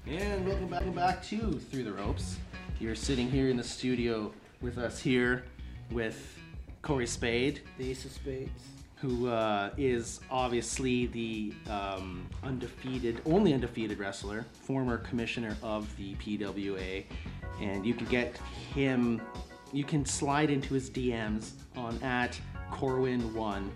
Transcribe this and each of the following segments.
And welcome back to Through the Ropes. You're sitting here in the studio with us here with Corey Spade, the Ace of Spades, who is obviously the only undefeated wrestler, former commissioner of the PWA, and you can get him. You can slide into his DMs on @Corwin1,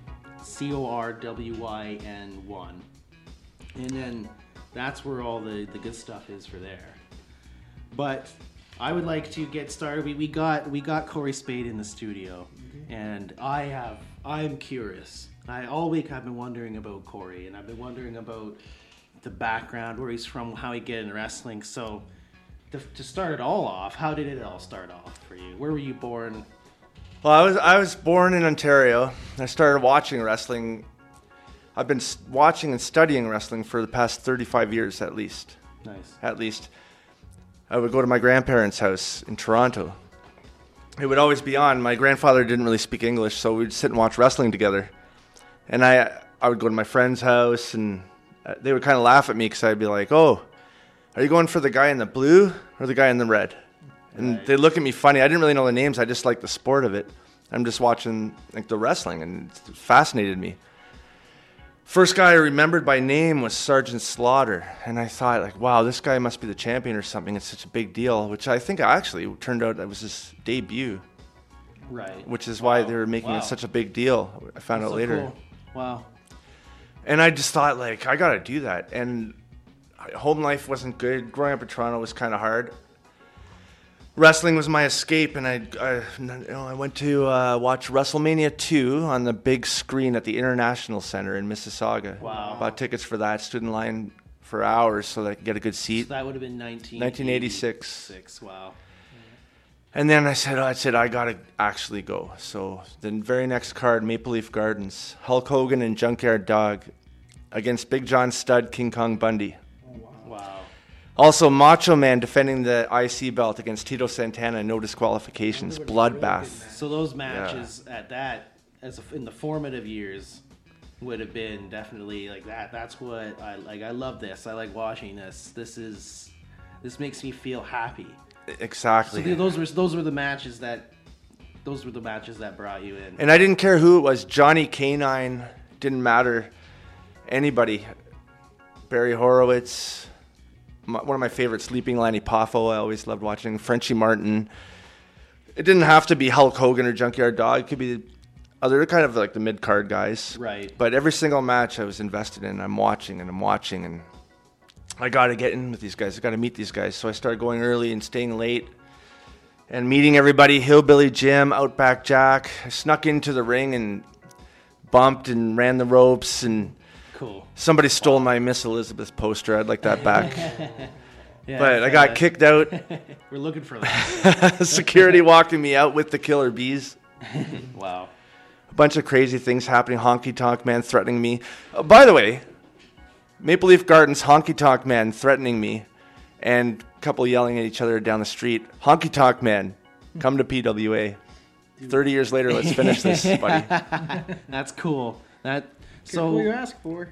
CORWYN1, and then that's where all the good stuff is for there. But I would like to get started. We got Corey Spade in the studio, and I'm curious. All week I've been wondering about Corey, and I've been wondering about the background, where he's from, how he get into wrestling. So to start it all off, how did it all start off for you? Where were you born? Well, I was born in Ontario. I started watching wrestling. I've been watching and studying wrestling for the past 35 years at least. Nice. At least. I would go to my grandparents' house in Toronto. It would always be on. My grandfather didn't really speak English, so we'd sit and watch wrestling together. And I would go to my friend's house, and they would kind of laugh at me because I'd be like, "Oh, are you going for the guy in the blue or the guy in the red?" And Right. they'd look at me funny. I didn't really know the names. I just liked the sport of it. I'm just watching the wrestling, and it fascinated me. First guy I remembered by name was Sergeant Slaughter, and I thought, wow, this guy must be the champion or something. It's such a big deal, which I think actually turned out that was his debut, Right. which is why they were making it such a big deal. I found out later. Cool. Wow. And I just thought, I got to do that. And home life wasn't good. Growing up in Toronto was kind of hard. Wrestling was my escape, and I went to watch WrestleMania 2 on the big screen at the International Center in Mississauga. Wow. Bought tickets for that, stood in line for hours so that I could get a good seat. So that would have been 1986. Wow. And then I said, I got to actually go. So the very next card, Maple Leaf Gardens, Hulk Hogan and Junkyard Dog against Big John Studd, King Kong Bundy. Wow. Also, Macho Man defending the IC belt against Tito Santana, no disqualifications, bloodbath. So those matches in the formative years would have been definitely like that. That's what I like. I love this. I like watching this. This makes me feel happy. Exactly. So those were the matches that brought you in. And I didn't care who it was. Johnny Canine, didn't matter. Anybody. Barry Horowitz. One of my favorites, Leaping Lanny Poffo. I always loved watching. Frenchie Martin. It didn't have to be Hulk Hogan or Junkyard Dog. It could be other kind of like the mid-card guys. Right. But every single match I was invested in. I'm watching, and I got to get in with these guys. I got to meet these guys. So I started going early and staying late and meeting everybody. Hillbilly Jim, Outback Jack. I snuck into the ring and bumped and ran the ropes, and Cool. somebody stole my Miss Elizabeth poster. I'd like that back. Yeah, But I got kicked out. We're looking for that. Security walking me out with the Killer Bees. Wow. A bunch of crazy things happening. Honky Tonk Man threatening me. By the way, Maple Leaf Gardens, Honky Tonk Man threatening me, and a couple yelling at each other down the street. Honky Tonk Man, come to PWA. 30 years later, let's finish this, buddy. That's cool. So what you ask for?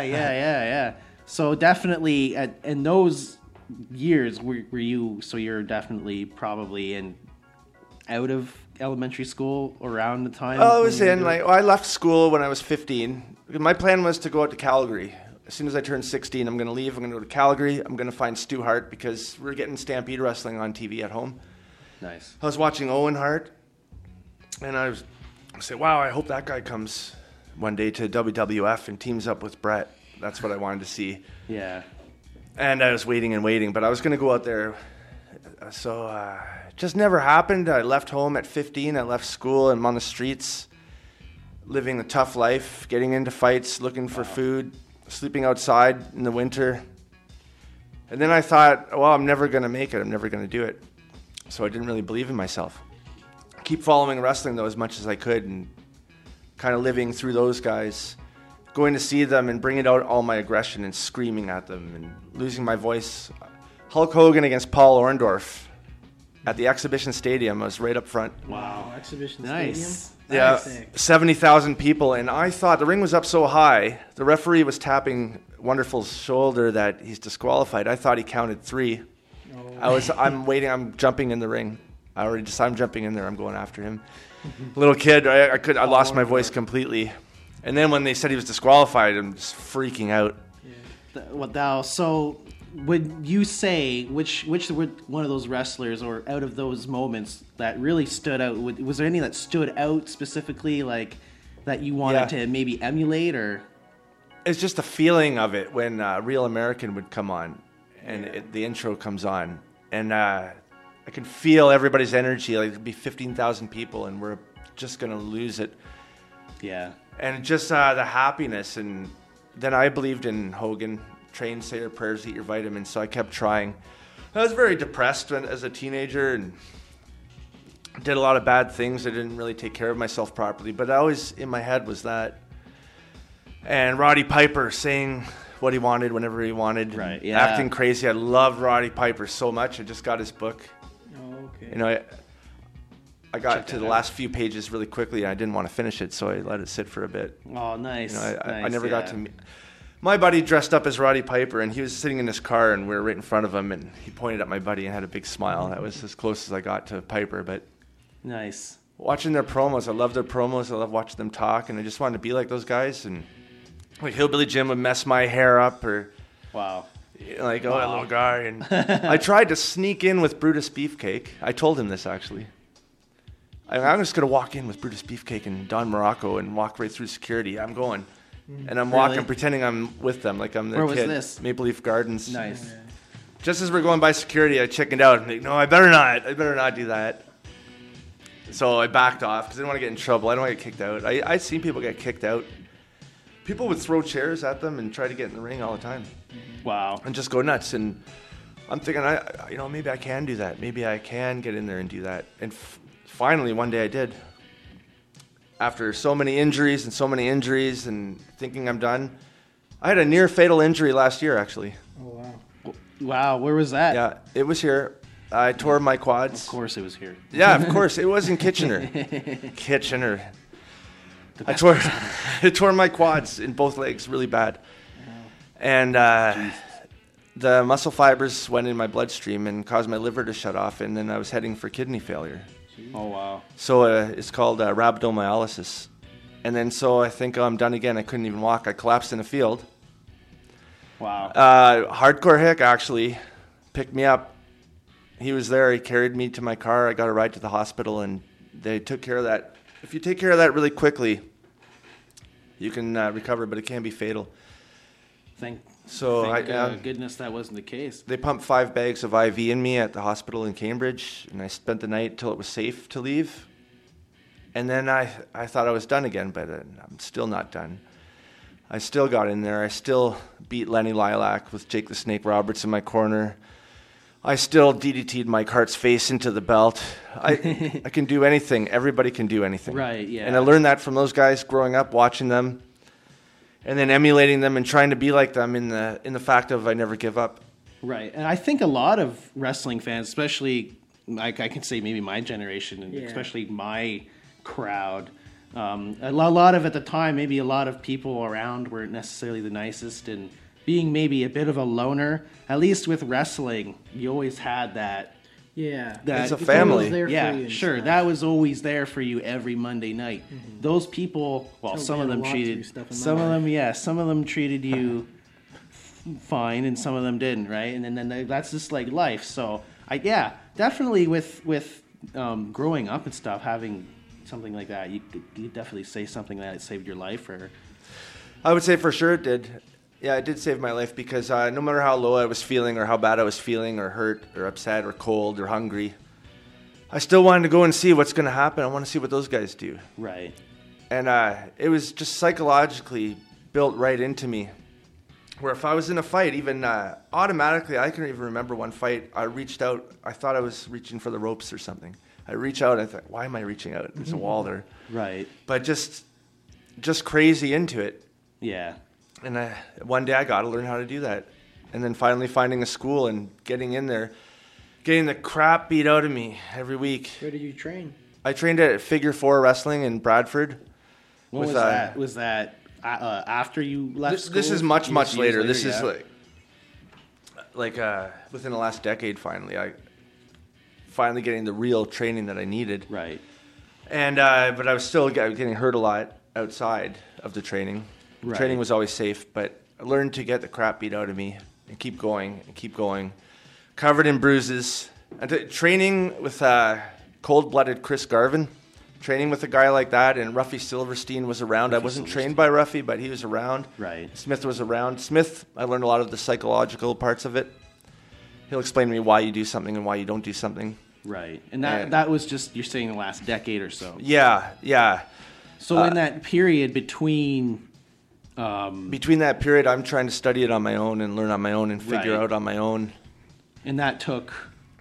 Yeah. So definitely, in those years, were you? So you're definitely probably out of elementary school around the time. I was in I left school when I was 15. My plan was to go out to Calgary. As soon as I turned 16, I'm going to leave. I'm going to go to Calgary. I'm going to find Stu Hart because we're getting Stampede Wrestling on TV at home. Nice. I was watching Owen Hart, and I said, wow, I hope that guy comes one day to WWF and teams up with Brett. That's what I wanted to see. Yeah. And I was waiting, but I was going to go out there. So it just never happened. I left home at 15. I left school, and I'm on the streets, living a tough life, getting into fights, looking for food, sleeping outside in the winter. And then I thought, well, I'm never going to make it. I'm never going to do it. So I didn't really believe in myself. Keep following wrestling, though, as much as I could, and kind of living through those guys, going to see them and bringing out all my aggression and screaming at them and losing my voice. Hulk Hogan against Paul Orndorff at the Exhibition Stadium. I was right up front. Wow. Exhibition Nice. Stadium. Yeah, Nice. 70,000 people, and I thought the ring was up so high, the referee was tapping wonderful shoulder that he's disqualified. I thought he counted 3. Oh. I'm waiting. I'm jumping in the ring. I'm jumping in there. I'm going after him. Little kid, I lost my voice completely. And then when they said he was disqualified, I'm just freaking out. So would you say which were one of those wrestlers, or out of those moments, that really stood out? Was there any that stood out specifically, like that you wanted to maybe emulate? Or it's just the feeling of it when Real American would come on, and the intro comes on, and I can feel everybody's energy. Like there'd be 15,000 people, and we're just gonna lose it. Yeah, and just the happiness. And then I believed in Hogan. Train, say your prayers, eat your vitamins. So I kept trying. I was very depressed as a teenager and did a lot of bad things. I didn't really take care of myself properly, but always in my head was that. And Roddy Piper saying what he wanted whenever he wanted, right? Yeah, acting crazy. I loved Roddy Piper so much. I just got his book. Oh, okay. You know, I got to the last few pages really quickly, and I didn't want to finish it, so I let it sit for a bit. Oh, nice. You know, I never got to. My buddy dressed up as Roddy Piper, and he was sitting in his car, and we were right in front of him, and he pointed at my buddy and had a big smile. That was as close as I got to Piper. But nice. Watching their promos, I love their promos. I love watching them talk, and I just wanted to be like those guys. And like Hillbilly Jim would mess my hair up, or wow, like that little guy. And I tried to sneak in with Brutus Beefcake. I told him this actually. I'm just gonna walk in with Brutus Beefcake and Don Morocco and walk right through security. I'm going. And I'm walking, pretending I'm with them, like I'm their kid. Where was this? Maple Leaf Gardens. Nice. Just as we're going by security, I chickened out. I'm like, no, I better not do that. So I backed off because I didn't want to get in trouble. I don't want to get kicked out. I've seen people get kicked out. People would throw chairs at them and try to get in the ring all the time. Wow. And just go nuts. And I'm thinking, maybe I can do that. Maybe I can get in there and do that. And finally, one day I did. After so many injuries and thinking I'm done. I had a near fatal injury last year, actually. Oh, wow. Wow, where was that? Yeah, it was here. I tore my quads. Of course it was here. Yeah, of course. It was in Kitchener. I tore my quads in both legs really bad. Wow. And the muscle fibers went in my bloodstream and caused my liver to shut off, and then I was heading for kidney failure. Oh, wow. So it's called rhabdomyolysis. And then so I think I'm done again. I couldn't even walk. I collapsed in a field. Wow. Hardcore Hick actually picked me up. He was there. He carried me to my car. I got a ride to the hospital, and they took care of that. If you take care of that really quickly, you can recover, but it can be fatal. Thank goodness that wasn't the case. They pumped 5 bags of IV in me at the hospital in Cambridge, and I spent the night till it was safe to leave. And then I thought I was done again, but I'm still not done. I still got in there. I still beat Lenny Lilac with Jake the Snake Roberts in my corner. I still DDT'd Mike Hart's face into the belt. I can do anything. Everybody can do anything. Right, yeah. And I learned that from those guys growing up, watching them, and then emulating them and trying to be like them in the fact of I never give up. Right. And I think a lot of wrestling fans, especially, I can say maybe my generation, and especially my crowd, a lot of, at the time, maybe a lot of people around weren't necessarily the nicest, and being maybe a bit of a loner, at least with wrestling, you always had that. Yeah. It's a family. Yeah, sure. That was always there for you every Monday night. Mm-hmm. Those people, well, some of them treated you fine, and some of them didn't, right? And then that's just like life. So, definitely with growing up and stuff, having something like that, you definitely say something that saved your life, or I would say for sure it did. Yeah, it did save my life because no matter how low I was feeling or how bad I was feeling or hurt or upset or cold or hungry, I still wanted to go and see what's going to happen. I want to see what those guys do. Right. And it was just psychologically built right into me, where if I was in a fight, even automatically, I can even remember one fight, I reached out. I thought I was reaching for the ropes or something. I reach out and I thought, why am I reaching out? There's a wall there. Right. But just crazy into it. Yeah. And one day I got to learn how to do that. And then finally finding a school and getting in there, getting the crap beat out of me every week. Where did you train? I trained at Figure 4 Wrestling in Bradford. What was that? Was that after you left school? This is much Years later. This yeah. is like within the last decade. Finally getting the real training that I needed. Right. And but I was still getting hurt a lot outside of the training. Right. Training was always safe, but I learned to get the crap beat out of me and keep going, covered in bruises. And training with cold-blooded Chris Garvin, training with a guy like that, and Ruffy Silverstein was around. I wasn't trained by Ruffy, but he was around. Right. Smith was around. Smith, I learned a lot of the psychological parts of it. He'll explain to me why you do something and why you don't do something. Right. And that was just, you're saying, the last decade or so. Yeah. So in that period between that period, I'm trying to study it on my own and learn on my own and figure out on my own. And that took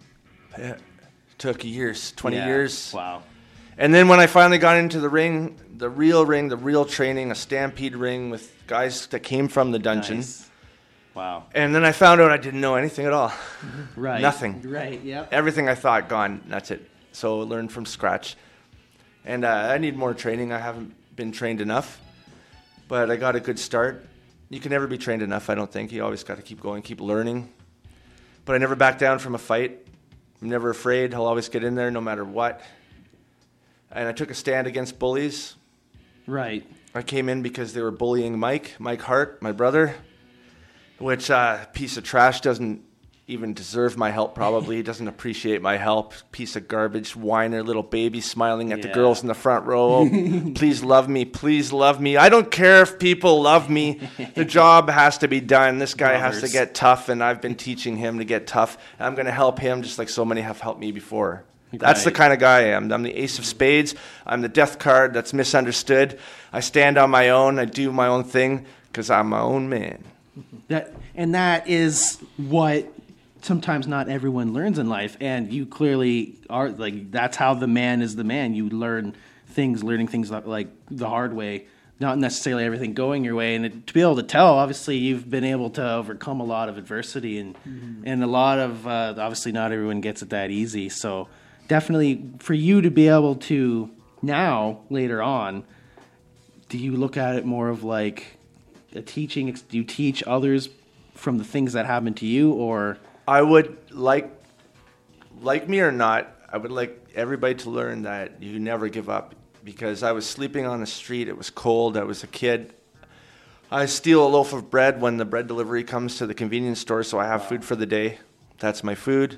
years, 20 years. Wow. And then when I finally got into the ring, the real training, a Stampede ring with guys that came from the dungeon. Nice. Wow. And then I found out I didn't know anything at all. Right. Nothing. Right, yep. Everything I thought, gone. That's it. So learn from scratch. And I need more training. I haven't been trained enough. But I got a good start. You can never be trained enough, I don't think. You always got to keep going, keep learning. But I never back down from a fight. I'm never afraid. I'll always get in there no matter what. And I took a stand against bullies. Right. I came in because they were bullying Mike Hart, my brother, which piece of trash doesn't even deserve my help probably. He doesn't appreciate my help. Piece of garbage, whiner, little baby smiling at the girls in the front row. Please love me. Please love me. I don't care if people love me. The job has to be done. This guy has to get tough, and I've been teaching him to get tough. And I'm going to help him just like so many have helped me before. That's the kind of guy I am. I'm the ace of spades. I'm the death card that's misunderstood. I stand on my own. I do my own thing because I'm my own man. That is what sometimes not everyone learns in life, and you clearly are. Like, that's how the man is the man. You learning things like the hard way, not necessarily everything going your way. And to be able to tell, obviously, you've been able to overcome a lot of adversity, and a lot of obviously not everyone gets it that easy. So definitely for you to be able to now later on, do you look at it more of like a teaching? Do you teach others from the things that happened to you, or? I would like me or not, I would like everybody to learn that you never give up, because I was sleeping on the street. It was cold. I was a kid. I steal a loaf of bread when the bread delivery comes to the convenience store, so I have food for the day. That's my food.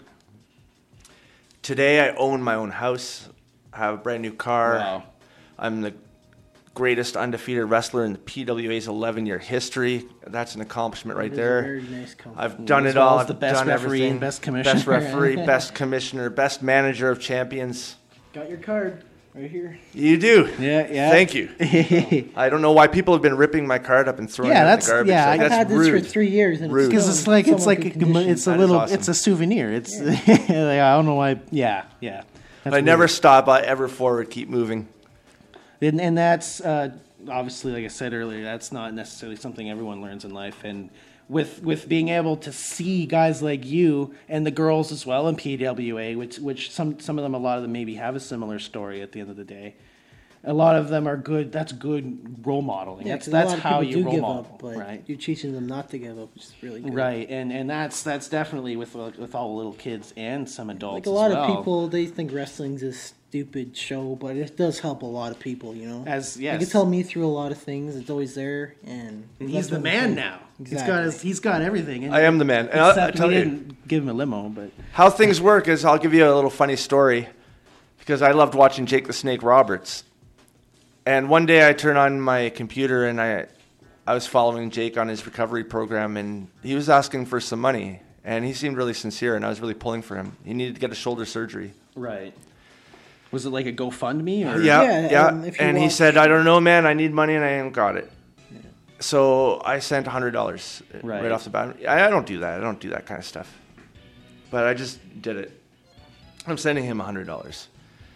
Today I own my own house. I have a brand new car. Wow. I'm the greatest undefeated wrestler in the PWA's 11-year history. That's an accomplishment right there. Very nice compliment. I've done it all. As the best done referee everything. and best commissioner. Best referee, best commissioner, best manager of champions. Got your card right here. You do. Yeah. Thank you. I don't know why people have been ripping my card up and throwing it in the garbage. Yeah, Like, I've that's had this rude. for 3 years, and Rude. because it's like it's a That little is awesome. it's a souvenir. It's like, I don't know why. Yeah. That's I never weird. stop. I ever forward. Keep moving. And that's obviously, like I said earlier, that's not necessarily something everyone learns in life. And with being able to see guys like you and the girls as well in PWA, which some of them, a lot of them maybe have a similar story at the end of the day. A lot of them are good. That's good role modeling. Yeah, that's a lot how of people you do role give model, up, but right? you're teaching them not to give up, which is really good. Right, and that's definitely with all the little kids and some adults. Like a lot as well. of people, they think wrestling's a stupid show, but it does help a lot of people. You know, Yes. It's helped me through a lot of things. It's always there, and He's the man now. Exactly. He's got everything. And I am the man. And I'll except tell we you didn't give him a limo, but how things work is I'll give you a little funny story, because I loved watching Jake the Snake Roberts. And one day I turned on my computer and I was following Jake on his recovery program, and he was asking for some money, and he seemed really sincere, and I was really pulling for him. He needed to get a shoulder surgery. right. Was it like a GoFundMe or? Yeah. if you And he watch- said, I don't know, man, I need money and I ain't got it. So I sent $100 right off the bat. I don't do that. I don't do that kind of stuff. But I just did it. I'm sending him $100.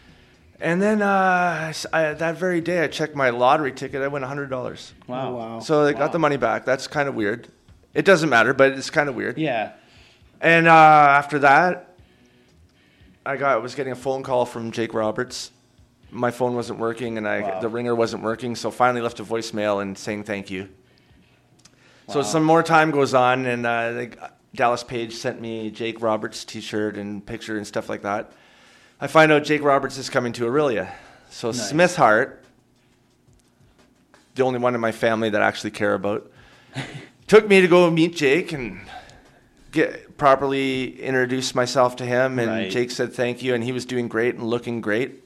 And then that very day, I checked my lottery ticket. I won $100. Wow. Oh, wow. So I got the money back. That's kind of weird. It doesn't matter, but it's kind of weird. Yeah. And after that, I was getting a phone call from Jake Roberts, my phone wasn't working and the ringer wasn't working. So finally left a voicemail and saying thank you. So some more time goes on, and Dallas Page sent me Jake Roberts T-shirt and picture and stuff like that. I find out Jake Roberts is coming to Aurelia. So Nice. Smith Hart, the only one in my family that I actually care about, took me to go meet Jake and properly introduce myself to him. And Right. Jake said thank you, and he was doing great and looking great.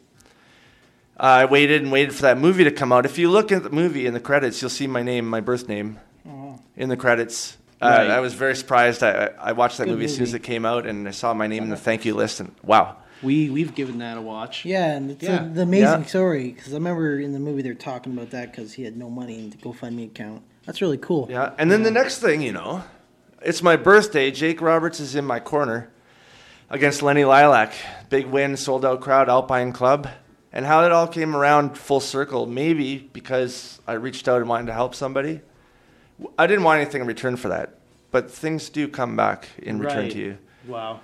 I waited and waited for that movie to come out. If you look at the movie in the credits, you'll see my name, my birth name, in the credits. Right. I was very surprised. I watched that Good movie as soon as movie. it came out, and I saw my name in the thank you list, and wow. We've given that a watch. Yeah, and it's Yeah. the amazing Yeah. story, because I remember in the movie they were talking about that because he had no money in the GoFundMe account. That's really cool. Yeah, and then the next thing, it's my birthday. Jake Roberts is in my corner against Lenny Lilac. Big win, sold out crowd, Alpine Club. And how it all came around full circle, maybe because I reached out and wanted to help somebody. I didn't want anything in return for that, but things do come back in return Right. to you. Wow.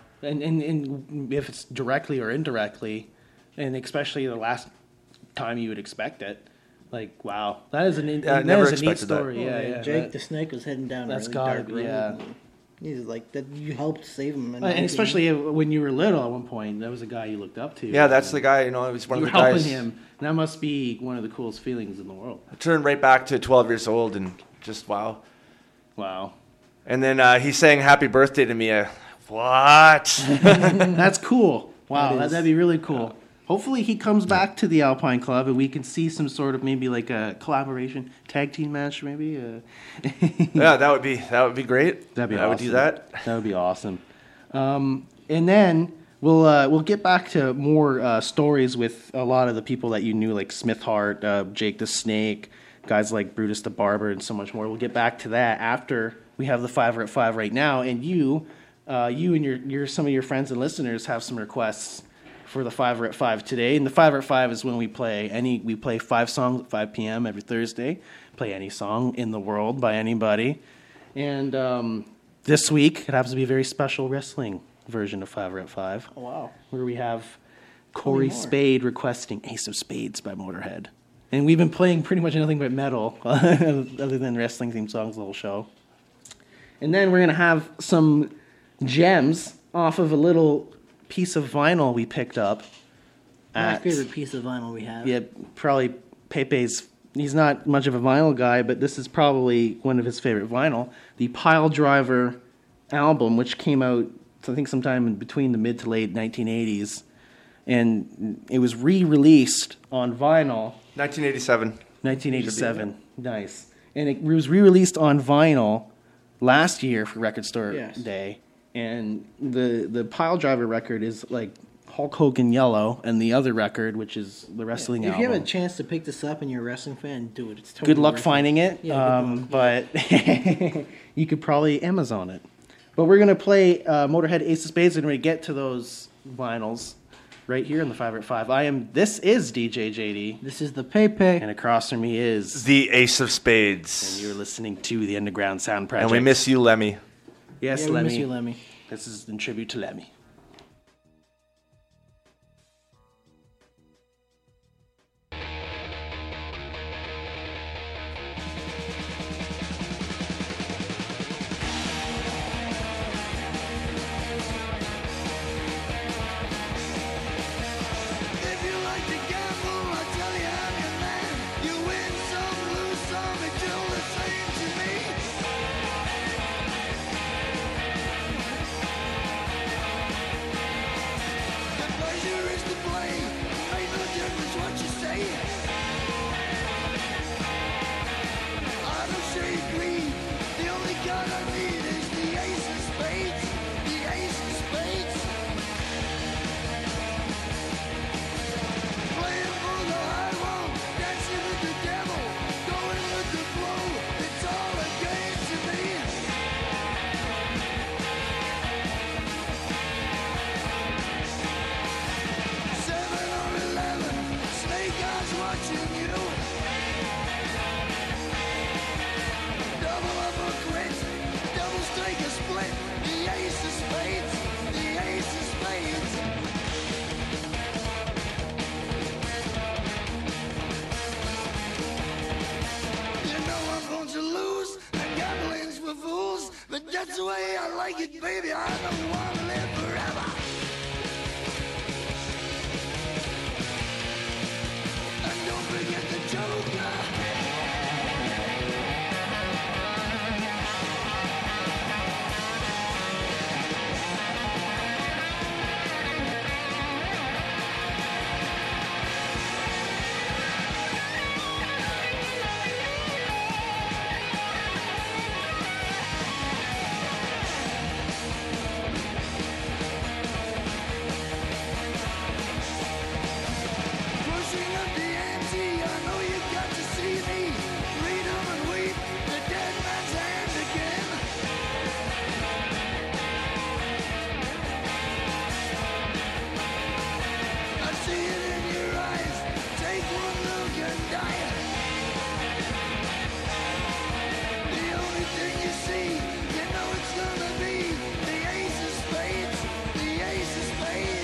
And if it's directly or indirectly, and especially the last time you would expect it, like, wow, that is I that never is a neat expected that. story. Yeah. Jake that- the Snake was heading down That's a really gotta dark be, road. yeah. and He's like that. You helped save him, and especially when you were little at one point, that was a guy you looked up to. Yeah, that's the guy, he was one You of were the helping guys. him. And that must be one of the coolest feelings in the world. I turned right back to 12 years old and just wow. Wow. And then he sang happy birthday to me. What? That's cool. Wow, That is. that'd be really cool. Hopefully he comes back to the Alpine Club and we can see some sort of maybe like a collaboration tag team match, maybe. Yeah, that would be great. That'd be I would do awesome. that. That would be awesome. And then we'll get back to more stories with a lot of the people that you knew, like Smith Hart, Jake the Snake, guys like Brutus the Barber, and so much more. We'll get back to that after we have the 5 at 5 right now, and you and your some of your friends and listeners have some requests for the 5 at 5 today. And the 5 at 5 is when we play 5 songs at 5 p.m. every Thursday. Play any song in the world by anybody. And this week, it happens to be a very special wrestling version of 5 at 5. Oh, wow. Where we have Corey more. Spade requesting Ace of Spades by Motorhead. And we've been playing pretty much nothing but metal, other than wrestling themed songs the whole show. And then we're going to have some gems off of a little piece of vinyl we picked up. My favorite piece of vinyl we have. Yeah, probably Pepe's. He's not much of a vinyl guy, but this is probably one of his favorite vinyl. The Pile Driver album, which came out, I think, sometime in between the mid to late 1980s. And it was re-released on vinyl. 1987. 1987. Nice. And it was re-released on vinyl last year for Record Store Day. And the Pile Driver record is like Hulk Hogan Yellow, and the other record, which is the wrestling If album. you have a chance to pick this up and you're a wrestling fan, do it. It's totally Good luck worth it. finding it, Yeah, good luck. but you could probably Amazon it. But we're going to play Motorhead Ace of Spades, and we're going to get to those vinyls right here in the 5 at 5. This is DJ JD, This is the Pepe. and across from me is, The Ace of and Spades. you're listening to the Underground Sound Project. And we miss you, Lemmy. Yes, Yeah, we Lemmy. miss you, Lemmy. This is in tribute to Lemmy. If you like to gamble, I tell you I'm your man. You win some, lose some, it's all the same to me. want to lose, and gambling's for fools. But that's the way I like it, baby. I don't want to live forever. And don't forget the Joker. Pushing up the ante, I know you got to see me. Read 'em and weep, the dead man's hand again. I see it in your eyes, take one look and die. The only thing you see, you know it's gonna be the ace of spades, the ace of spades.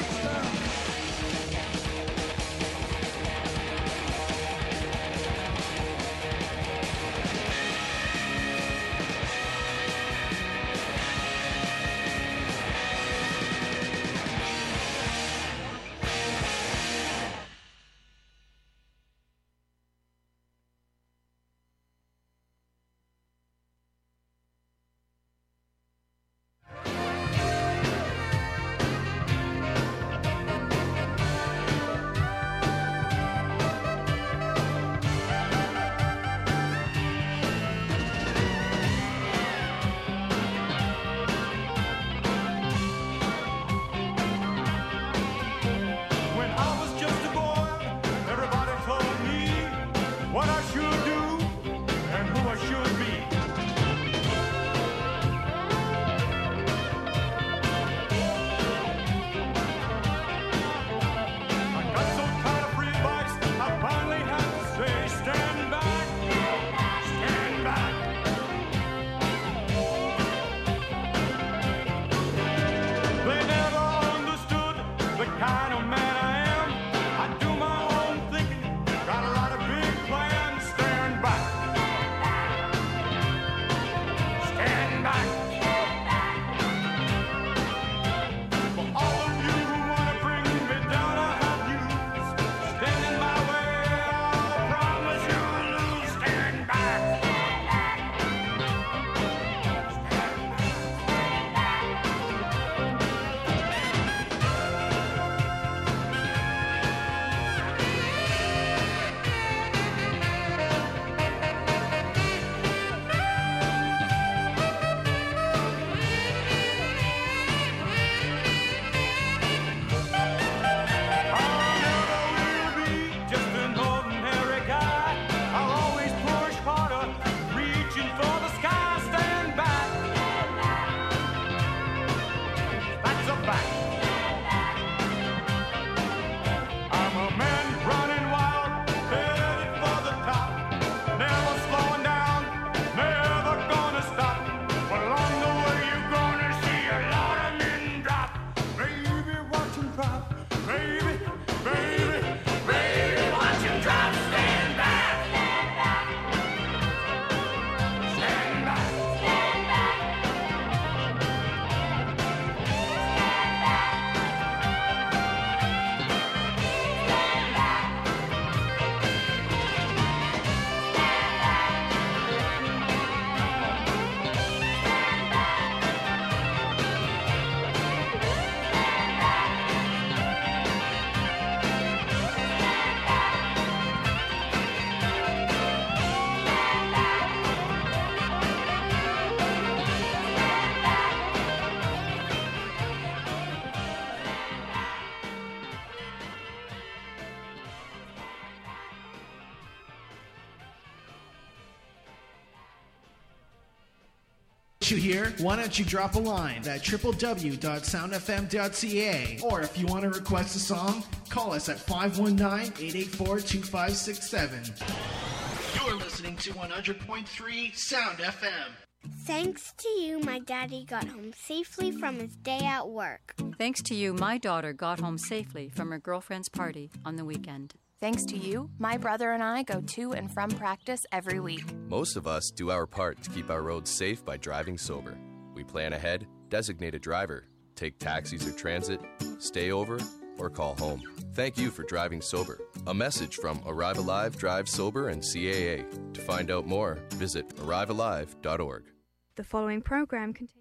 When I was just a boy, everybody told me what I should do and who I should be. I got so tired of free bikes, I finally had to say, stand back, stand back. They never understood the kind of man I am. I do my own thinking, got a lot of big plans. Stand back, stand back. For all of you who wanna bring me down, I have you. Stand in my way, I'll promise you'll lose. Stand back. I never will be just an ordinary guy. I'll always push harder, reaching for the sky. Stand back. That's a fact. I'm a man running wild, headed for the top. Never slowing down, never gonna stop. But along the way you're gonna see a lot of men drop. Baby, watch 'em drop. Baby, baby, baby, watch 'em drop. Stand back. Stand back. You hear? Why don't you drop a line at www.soundfm.ca, or if you want to request a song, call us at 519-884-2567. You're listening to 100.3 Sound FM. Thanks to you, my daddy got home safely from his day at work. Thanks to you, my daughter got home safely from her girlfriend's party on the weekend. Thanks to you, my brother and I go to and from practice every week. Most of us do our part to keep our roads safe by driving sober. We plan ahead, designate a driver, take taxis or transit, stay over, or call home. Thank you for driving sober. A message from Arrive Alive, Drive Sober, and CAA. To find out more, visit arrivealive.org. The following program contains...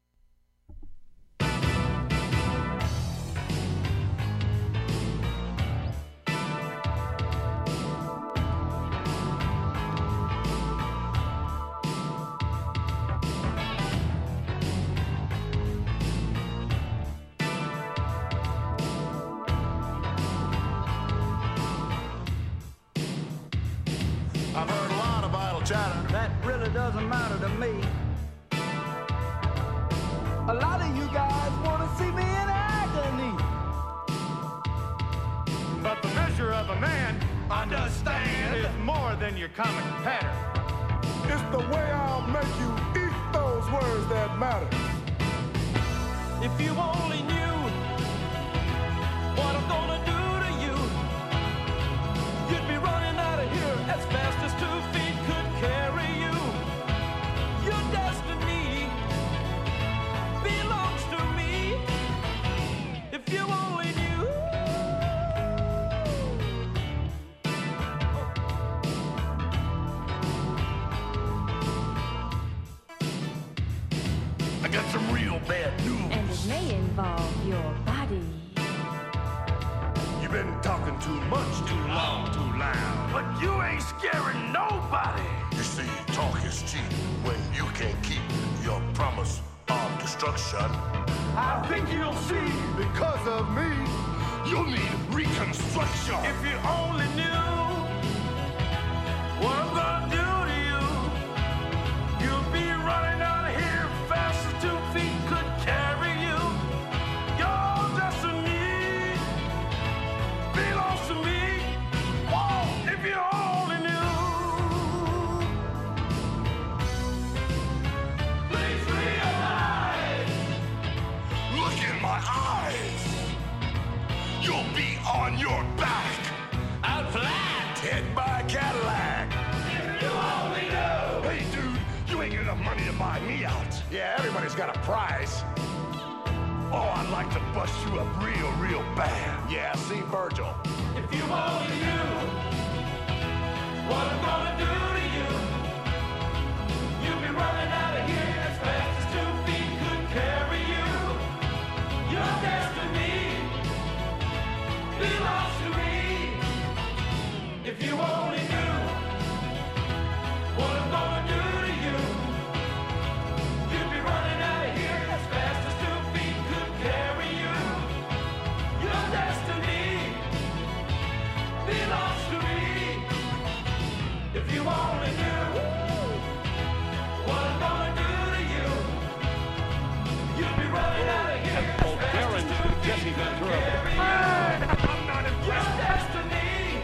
I've heard a lot of idle chatter. That really doesn't matter to me. A lot of you guys want to see me in agony. But the measure of a man, understand, is more than your common pattern. It's the way I'll make you eat those words that matter. If you only knew what I'm gonna do to you, you'd be running out of here as fast as 2 feet could carry you. Your destiny belongs to me. If you only knew. I got some real bad news. And it may involve your body. You've been talking too much, too long, too loud. But you ain't scaring nobody. You see, talk is cheap when you can't keep your promise of destruction. I think you'll see. Because of me, you'll need reconstruction. If you only knew what I'm gonna do to you, you'll be running out of here fast as 2 feet could carry you. Your destiny belongs to me. Whoa, if you only knew. Please realize. Look in my eyes. You'll be on your back. Out flat. Hit by a Cadillac. If you only knew. Hey, dude, you ain't got enough money to buy me out. Yeah, everybody's got a price. Oh, I'd like to bust you up real, real bad. Yeah, see Virgil. If you only knew what I'm gonna do to you, you'd be running out of here as fast as 2 feet could carry you. Your destiny belongs to me. If you only knew what I'm gonna do to you, you'd be running out of here as fast as 2 feet could carry you. Your destiny belongs to me. If you only knew what I'm gonna do to you, you'd be running out of here as fast as 2 feet could carry you. I'm not Your impressed. destiny.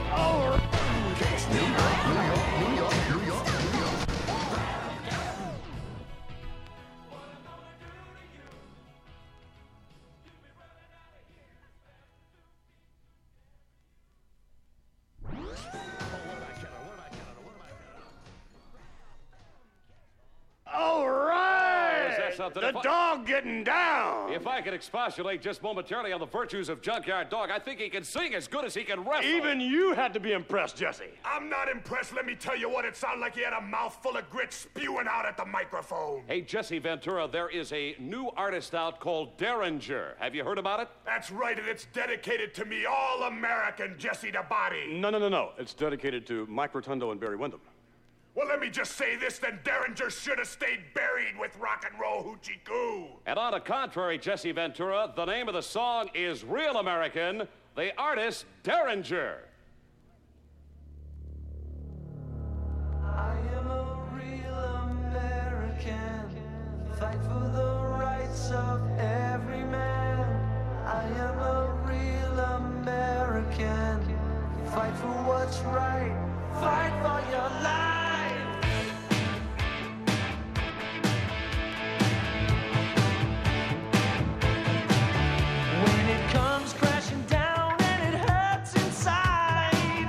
All right. Is that something? The dog getting down. If I could expostulate just momentarily on the virtues of Junkyard Dog, I think he can sing as good as he can wrestle. Even you had to be impressed, Jesse. I'm not impressed. Let me tell you what, it sounded like he had a mouthful of grit spewing out at the microphone. Hey, Jesse Ventura, there is a new artist out called Derringer. Have you heard about it? That's right, and it's dedicated to me, all-American Jesse the Body. No. It's dedicated to Mike Rotundo and Barry Windham. Well, let me just say this, then Derringer should have stayed buried with rock and roll hoochie coo. And on the contrary, Jesse Ventura, the name of the song is Real American, the artist Derringer. I am a real American, fight for the rights of every man. I am a real American, fight for what's right, fight for your life. When it comes crashing down and it hurts inside,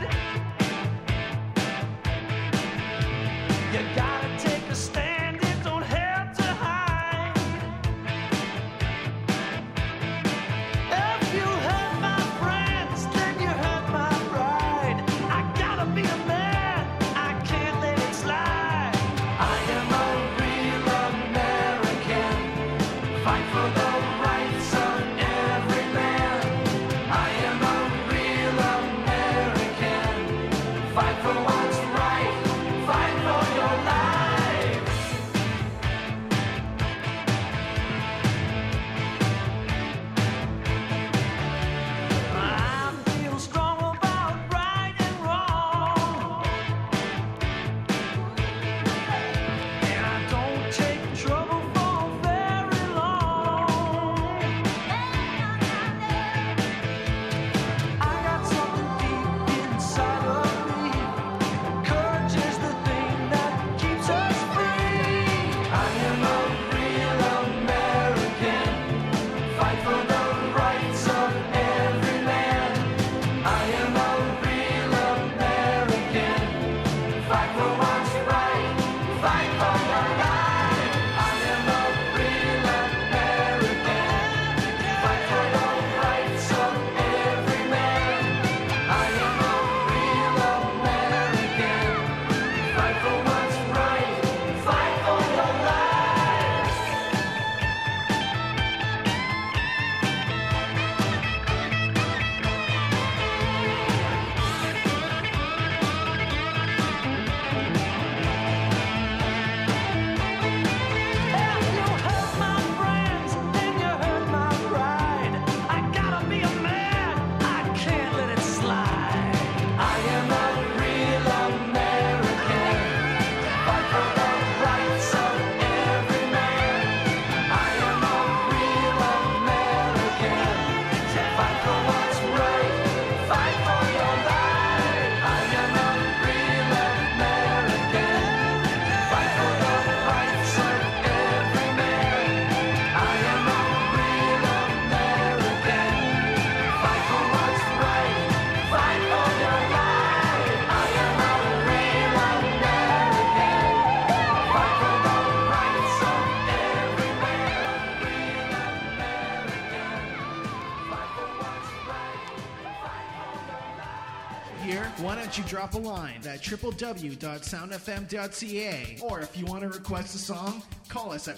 don't you drop a line at www.soundfm.ca, or if you want to request a song, call us at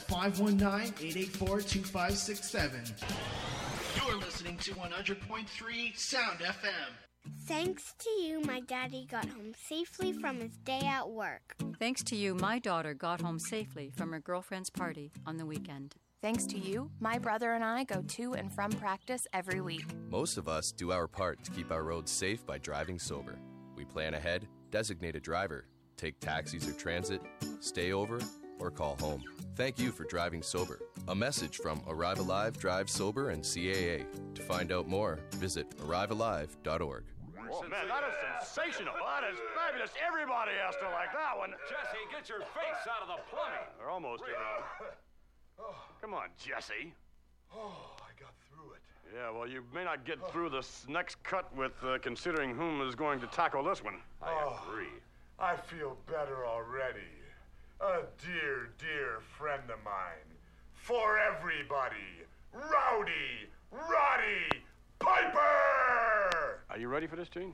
519-884-2567. You're listening to 100.3 Sound FM. Thanks to you, my daddy got home safely from his day at work. Thanks to you, my daughter got home safely from her girlfriend's party on the weekend. Thanks to you, my brother and I go to and from practice every week. Most of us do our part to keep our roads safe by driving sober. We plan ahead, designate a driver, take taxis or transit, stay over, or call home. Thank you for driving sober. A message from Arrive Alive, Drive Sober, and CAA. To find out more, visit arrivealive.org. Oh, man, that is sensational. That is fabulous. Everybody has to like that one. Jesse, get your face out of the plumbing. They're almost around. Come on, Jesse. Oh, I got through it. Yeah, well, you may not get through this next cut with considering whom is going to tackle this one. I agree. I feel better already. A dear, dear friend of mine. For everybody, Rowdy Roddy Piper! Are you ready for this, Gene?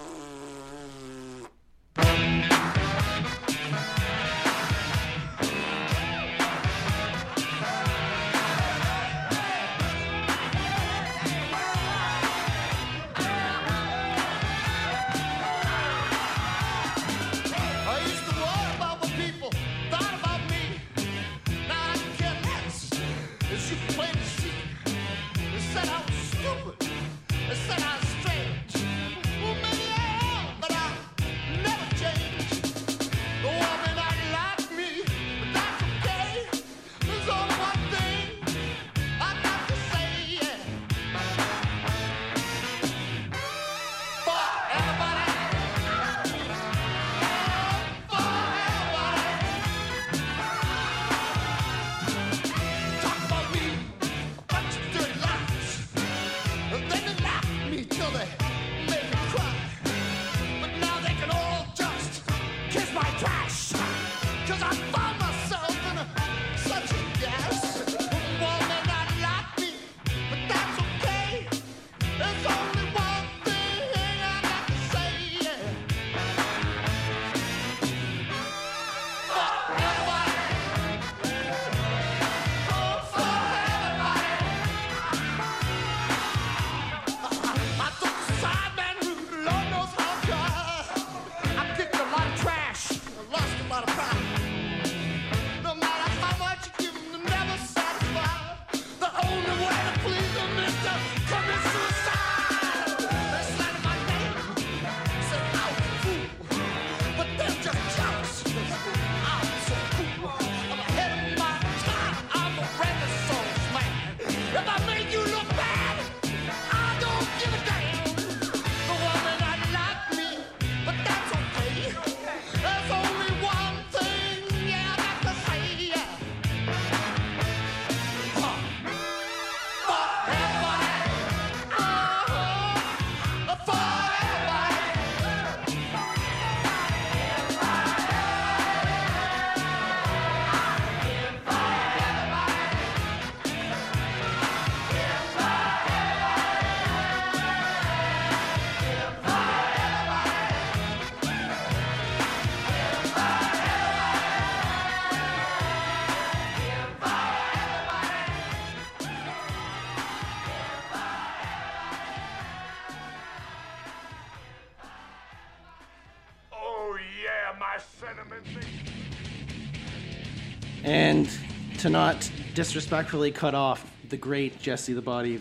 And to not disrespectfully cut off the great Jesse the Body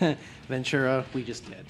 Ventura, we just did.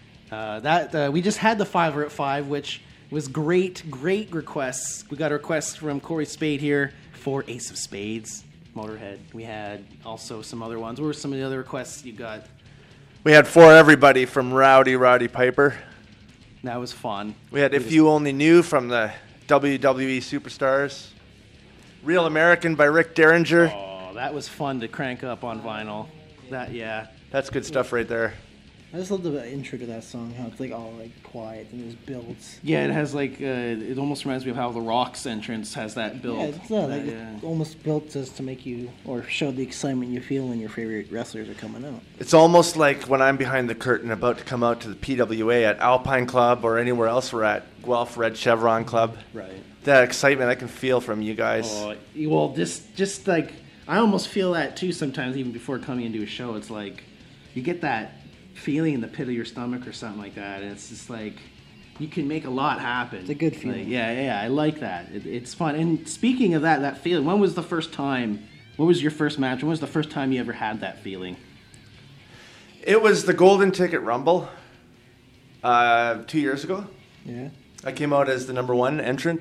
We just had the 5 at 5, which was great requests. We got a request from Corey Spade here for Ace of Spades, Motorhead. We had also some other ones. What were some of the other requests you got? We had For Everybody from Rowdy Roddy Piper. That was fun. We had If You Only Knew from the WWE Superstars. Real American by Rick Derringer. Oh, that was fun to crank up on vinyl. That's good stuff right there. I just love the intro to that song, how it's like all like quiet and there's builds. Yeah, it has like it almost reminds me of how the Rock's entrance has that build. It's almost built just to make you or show the excitement you feel when your favorite wrestlers are coming out. It's almost like when I'm behind the curtain about to come out to the PWA at Alpine Club or anywhere else we're at. Guelph Red Chevron Club. Right. That excitement I can feel from you guys. Oh, well, just like I almost feel that too sometimes, even before coming into a show. It's like you get that feeling in the pit of your stomach or something like that, and it's just like you can make a lot happen. It's a good feeling. Like, yeah, I like that. It's fun. And speaking of that feeling, when was the first time? What was your first match? When was the first time you ever had that feeling? It was the Golden Ticket Rumble 2 years ago. Yeah. I came out as the number 1 entrant.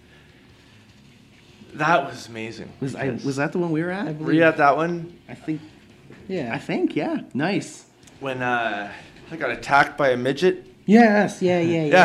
That was amazing. Was that the one we were at? Were you at that one? I think. Yeah. Yeah. Nice. When I got attacked by a midget. Yes. Yeah.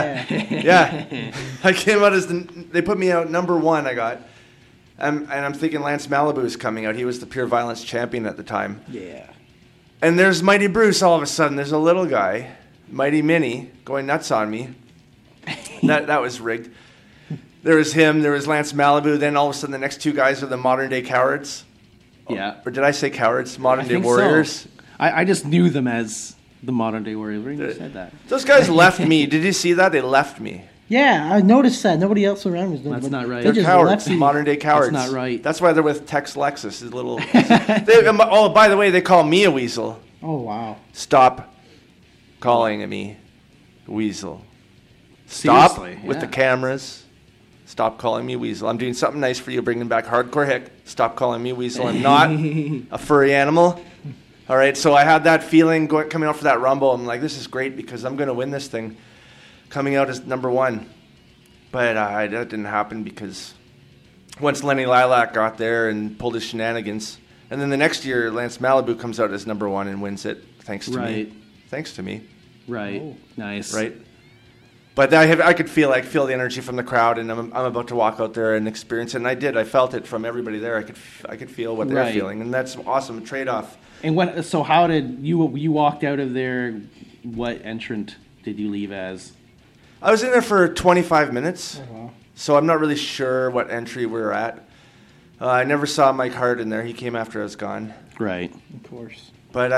Yeah. I came out as they put me out number 1. I got. And I'm thinking Lance Malibu is coming out. He was the Pure Violence champion at the time. Yeah. And there's Mighty Bruce all of a sudden. There's a little guy, Mighty Minnie, going nuts on me. That was rigged. There was him. There was Lance Malibu. Then all of a sudden the next 2 guys are the modern day cowards. Yeah. Or did I say cowards? Modern day think warriors. So. I just knew them as the modern day warriors. When you said that. Those guys left me. Did you see that? They left me. Yeah, I noticed that. Nobody else around was doing it. That's not right. They're just cowards. left you. Modern day cowards. That's not right. That's why they're with Tex Lexus. His little. Oh, by the way, they call me a weasel. Oh, wow. Stop calling me weasel. Stop Seriously, with yeah. the cameras. Stop calling me weasel. I'm doing something nice for you, bringing back Hardcore Hick. Stop calling me weasel. I'm not a furry animal. All right, so I had that feeling coming out for that Rumble. I'm like, this is great because I'm going to win this thing. Coming out as number 1. But that didn't happen because once Lenny Lilac got there and pulled his shenanigans, and then the next year Lance Malibu comes out as number 1 and wins it thanks to me. Thanks to me. Right. Oh. Nice. Right. But I could feel the energy from the crowd, and I'm about to walk out there and experience it, and I did. I felt it from everybody there. I could feel what they're feeling, and that's awesome. Trade-off. And so how did you walked out of there? What entrant did you leave as? I was in there for 25 minutes, wow. So I'm not really sure what entry we were at. I never saw Mike Hart in there. He came after I was gone. Right. Of course. But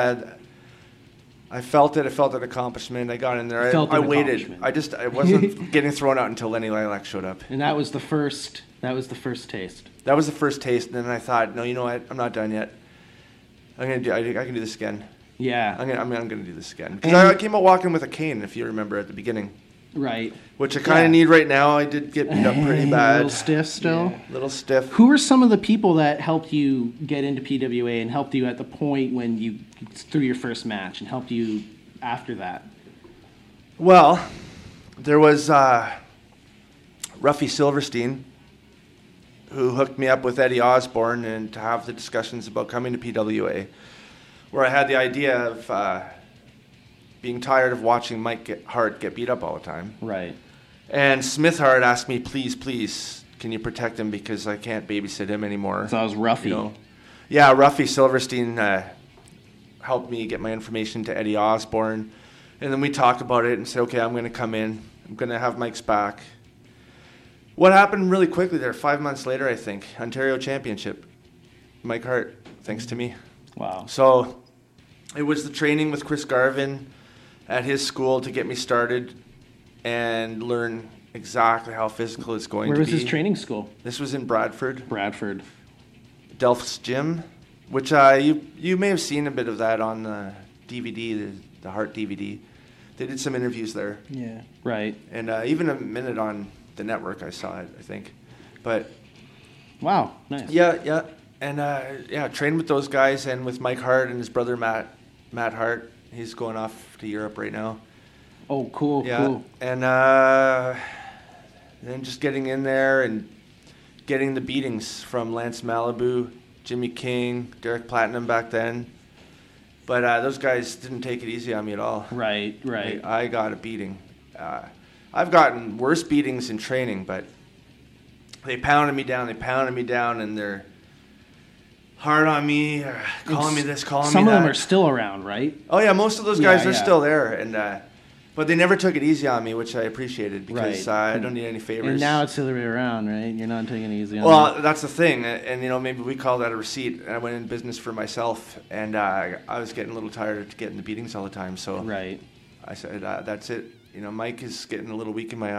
I felt it. I felt an accomplishment. I got in there. I waited. I wasn't getting thrown out until Lenny Lilac showed up. And that was the first. That was the first taste. That was the first taste. And then I thought, no, you know what? I'm not done yet. I can do this again. Yeah. I'm gonna do this again. Because I came out walking with a cane, if you remember at the beginning. Right. Which I kind of need right now. I did get beat up pretty bad. A little stiff still? Yeah, a little stiff. Who were some of the people that helped you get into PWA and helped you at the point when you threw your first match and helped you after that? Well, there was Ruffy Silverstein, who hooked me up with Eddie Osborne and to have the discussions about coming to PWA, where I had the idea of being tired of watching Mike Hart get beat up all the time. Right. And Smith Hart asked me, please, can you protect him because I can't babysit him anymore. So I was Ruffy. You know? Yeah, Ruffy Silverstein helped me get my information to Eddie Osborne. And then we talked about it and said, okay, I'm going to come in. I'm going to have Mike's back. What happened really quickly there, 5 months later, I think, Ontario Championship. Mike Hart, thanks to me. Wow. So it was the training with Chris Garvin at his school to get me started and learn exactly how physical it's going to be. Where was his training school? This was in Bradford. Delph's Gym, which you may have seen a bit of that on the DVD, the Hart DVD. They did some interviews there. Yeah. Right. And even a minute on the network, I saw it, I think. But wow, nice. Yeah. And trained with those guys and with Mike Hart and his brother Matt Hart. He's going off to Europe right now. Oh, cool, yeah. cool. And then just getting in there and getting the beatings from Lance Malibu, Jimmy King, Derek Platinum back then. But those guys didn't take it easy on me at all. Right. I got a beating. I've gotten worse beatings in training, but they pounded me down, and they're hard on me, calling me this, calling me that. Some of them are still around, right? Oh, yeah, most of those guys are still there. And but they never took it easy on me, which I appreciated because I don't need any favors. And now it's the other way around, right? You're not taking it easy on Well, that's the thing. And, maybe we call that a receipt. And I went in business for myself, and I was getting a little tired of getting the beatings all the time. So right. I said, that's it. Mike is getting a little weak in my eyes.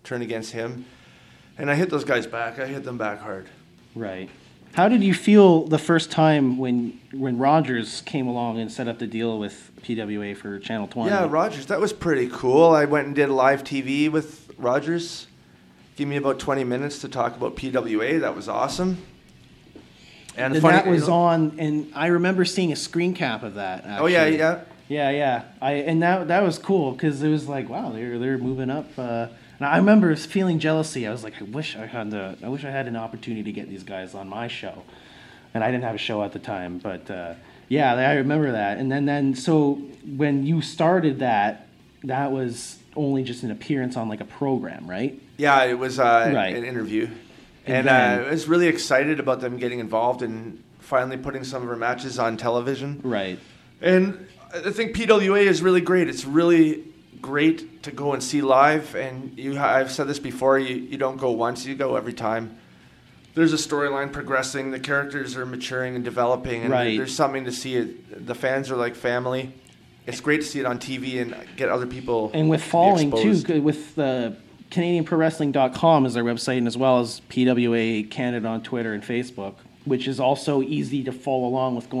turn against him. And I hit those guys back. I hit them back hard. Right. How did you feel the first time when Rogers came along and set up the deal with PWA for Channel 20? Yeah, Rogers, that was pretty cool. I went and did live TV with Rogers. Give me about 20 minutes to talk about PWA. That was awesome. And that was on, and I remember seeing a screen cap of that. Actually. Oh yeah. Yeah. That was cool because it was like, wow, they're moving up. And I remember feeling jealousy. I was like, I wish I had an opportunity to get these guys on my show, and I didn't have a show at the time. But yeah, I remember that. And then so when you started that was only just an appearance on like a program, right? Yeah, it was an interview. And I was really excited about them getting involved and finally putting some of our matches on television. Right. And I think PWA is really great. It's really great to go and see live. And I've said this before, you don't go once, you go every time. There's a storyline progressing. The characters are maturing and developing. And there's something to see. The fans are like family. It's great to see it on TV and get other people and with following too, with the CanadianProWrestling.com is their website, and as well as PWA Canada on Twitter and Facebook, which is also easy to follow along with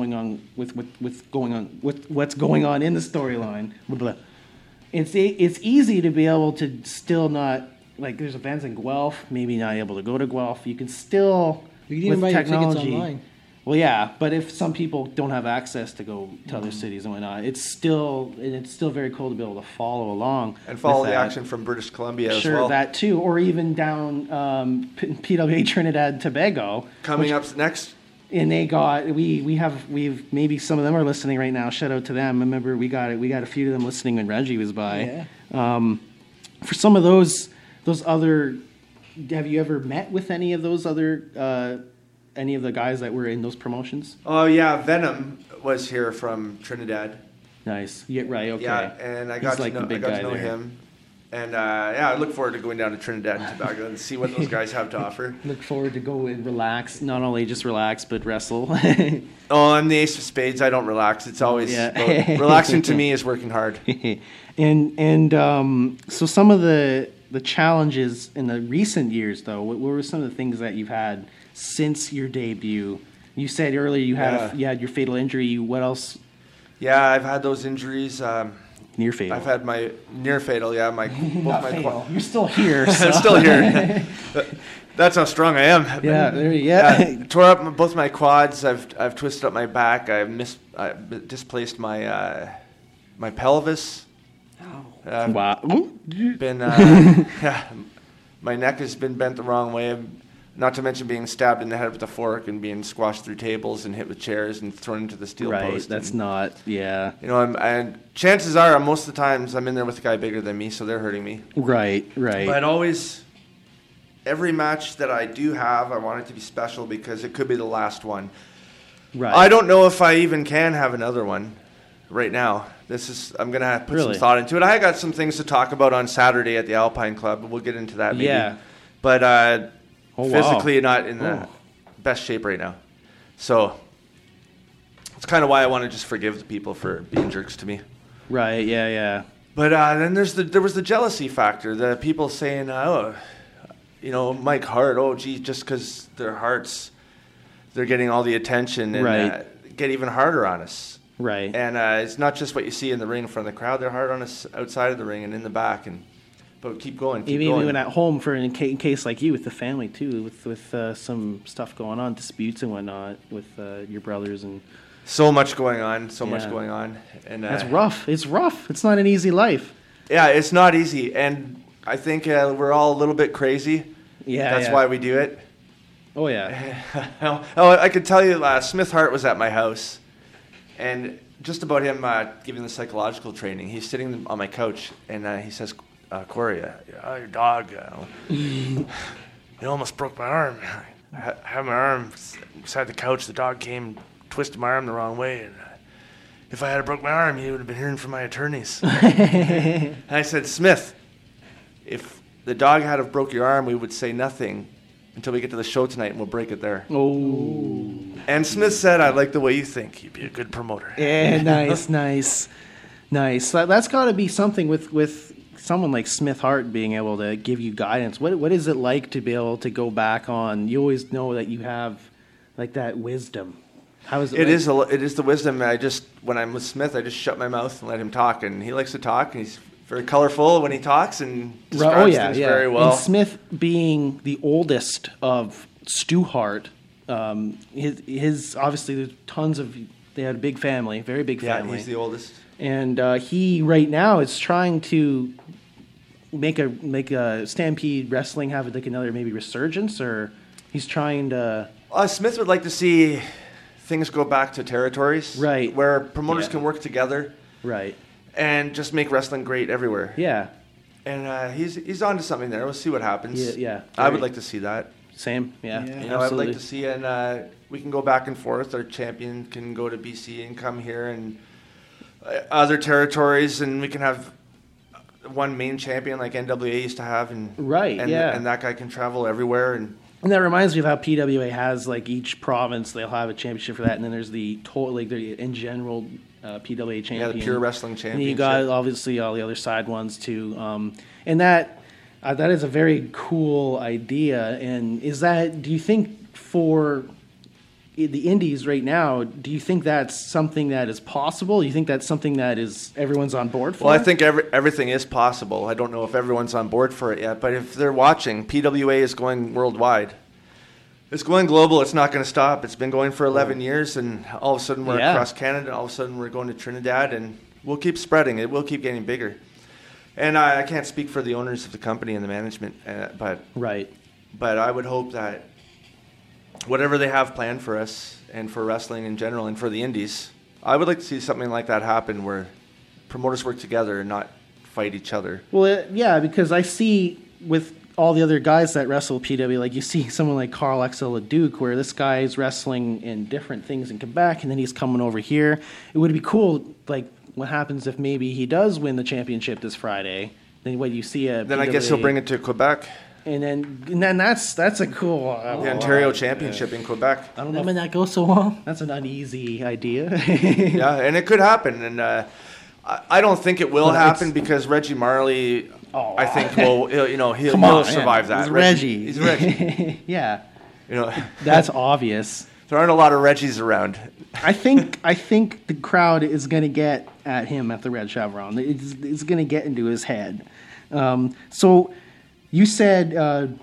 what's going on in the storyline. It's easy to be able to still not like. There's events in Guelph, maybe not able to go to Guelph. You can still even buy your tickets online. Well, yeah, but if some people don't have access to go to other cities and whatnot, it's still very cool to be able to follow along and follow the action from British Columbia as well. Sure, that too, or even down PWA Trinidad Tobago coming up next. And they got we've maybe some of them are listening right now. Shout out to them. I remember we got a few of them listening when Reggie was by. Yeah. For some of those other, have you ever met with any of those other? Any of the guys that were in those promotions? Oh yeah, Venom was here from Trinidad. Nice. Yeah, right. Okay. Yeah, and I got to know him. And I look forward to going down to Trinidad and Tobago and see what those guys have to offer. Look forward to go and relax. Not only just relax, but wrestle. I'm the ace of spades. I don't relax. It's always relaxing to me is working hard. and so some of the challenges in the recent years, though, what were some of the things that you've had since your debut? You said earlier you had your fatal injury. What else? Yeah, I've had those injuries. Near fatal. I've had my near fatal. Yeah, You're still here. So. I'm still here. That's how strong I am. Yeah. Tore up both my quads. I've twisted up my back. I've displaced my my pelvis. Oh. Wow. My neck has been bent the wrong way. Not to mention being stabbed in the head with a fork and being squashed through tables and hit with chairs and thrown into the steel post. That's not, yeah. You know, and chances are, most of the times, I'm in there with a guy bigger than me, so they're hurting me. Right. But always, every match that I do have, I want it to be special because it could be the last one. Right. I don't know if I even can have another one right now. I'm going to put some thought into it. I got some things to talk about on Saturday at the Alpine Club, but we'll get into that maybe. Yeah. But physically not in the best shape right now. So it's kind of why I want to just forgive the people for being jerks to me. Right, yeah. But then there was the jealousy factor. The people saying, Mike Hart, just because their hearts, they're getting all the attention and get even harder on us. Right. And it's not just what you see in the ring in front of the crowd. They're hard on us outside of the ring and in the back. But keep going. Even at home for in case like you with the family too, with some stuff going on, disputes and whatnot with your brothers and so much going on, and that's rough. It's rough. It's not an easy life. Yeah, it's not easy, and I think we're all a little bit crazy. Yeah, that's why we do it. Oh yeah. I could tell you, Smith Hart was at my house, and just about him giving the psychological training. He's sitting on my couch, and he says, Corey, your dog, he almost broke my arm. I had my arm beside the couch. The dog came, twisted my arm the wrong way. And if I had broke my arm, you would have been hearing from my attorneys. And I said, Smith, if the dog had have broke your arm, we would say nothing until we get to the show tonight, and we'll break it there. Oh. And Smith said, I like the way you think. You'd be a good promoter. Yeah, nice. That's got to be something with someone like Smith Hart being able to give you guidance, what is it like to be able to go back on? You always know that you have like that wisdom. How is it? It is the wisdom. When I'm with Smith, I just shut my mouth and let him talk, and he likes to talk, and he's very colorful when he talks and describes things very well. And Smith being the oldest of Stu Hart, his obviously there's tons of. They had a big family, very big family. Yeah, he's the oldest. And he right now is trying to make a Stampede Wrestling have like another maybe resurgence, or he's trying to. Smith would like to see things go back to territories, right, where promoters can work together, right, and just make wrestling great everywhere. Yeah, and he's onto something there. We'll see what happens. Yeah, I would like to see that. Same, yeah. You know, I would like to see, and we can go back and forth. Our champion can go to BC and come here, and other territories, and we can have one main champion like NWA used to have, and and that guy can travel everywhere. And that reminds me of how PWA has like each province they'll have a championship for that, and then there's the total like the in general PWA champion. Yeah, the pure wrestling championship. And you got obviously all the other side ones too, and that is a very cool idea. And do you think for the indies right now, do you think that's something that is possible? Do you think that's something that everyone's on board for? Well, I think everything is possible. I don't know if everyone's on board for it yet, but if they're watching, PWA is going worldwide. It's going global. It's not going to stop. It's been going for 11 years, and all of a sudden we're across Canada, and all of a sudden we're going to Trinidad, and we'll keep spreading. It will keep getting bigger. And I can't speak for the owners of the company and the management, but I would hope that whatever they have planned for us and for wrestling in general and for the indies, I would like to see something like that happen where promoters work together and not fight each other. Well, yeah, because I see with all the other guys that wrestle PW, like you see someone like Carl XL Leduc, where this guy is wrestling in different things in Quebec, and then he's coming over here. It would be cool, like what happens if maybe he does win the championship this Friday? Then what you see a then PWA, I guess he'll bring it to Quebec. And then that's a cool the Ontario Championship in Quebec. I don't know when that goes so well. That's an uneasy idea. Yeah, and it could happen, and I don't think it will happen because Reggie Marley, I think he'll survive that. He's Reggie. He's Reggie. Yeah, you that's obvious. There aren't a lot of Reggies around. I think the crowd is going to get at him at the Red Chevron. It's going to get into his head. So. You said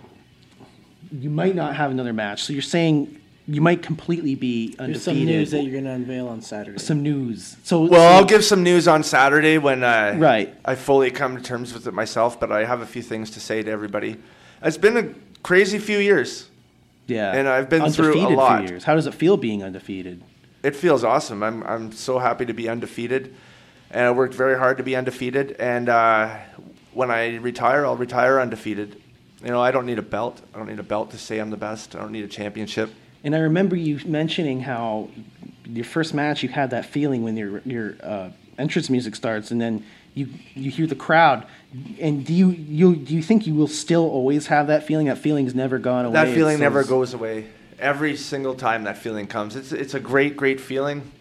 you might not have another match, so you're saying you might completely be undefeated. There's some news that you're going to unveil on Saturday. Some news. I'll give some news on Saturday when I fully come to terms with it myself, but I have a few things to say to everybody. It's been a crazy few years. Yeah. And I've been through a lot. Few years. How does it feel being undefeated? It feels awesome. I'm so happy to be undefeated, and I worked very hard to be undefeated, and when I retire, I'll retire undefeated. You know, I don't need a belt. I don't need a belt to say I'm the best. I don't need a championship. And I remember you mentioning how your first match, you had that feeling when your entrance music starts, and then you hear the crowd. And do you think you will still always have that feeling? That feeling's never gone away. That feeling never goes away. Every single time that feeling comes, it's a great, great feeling.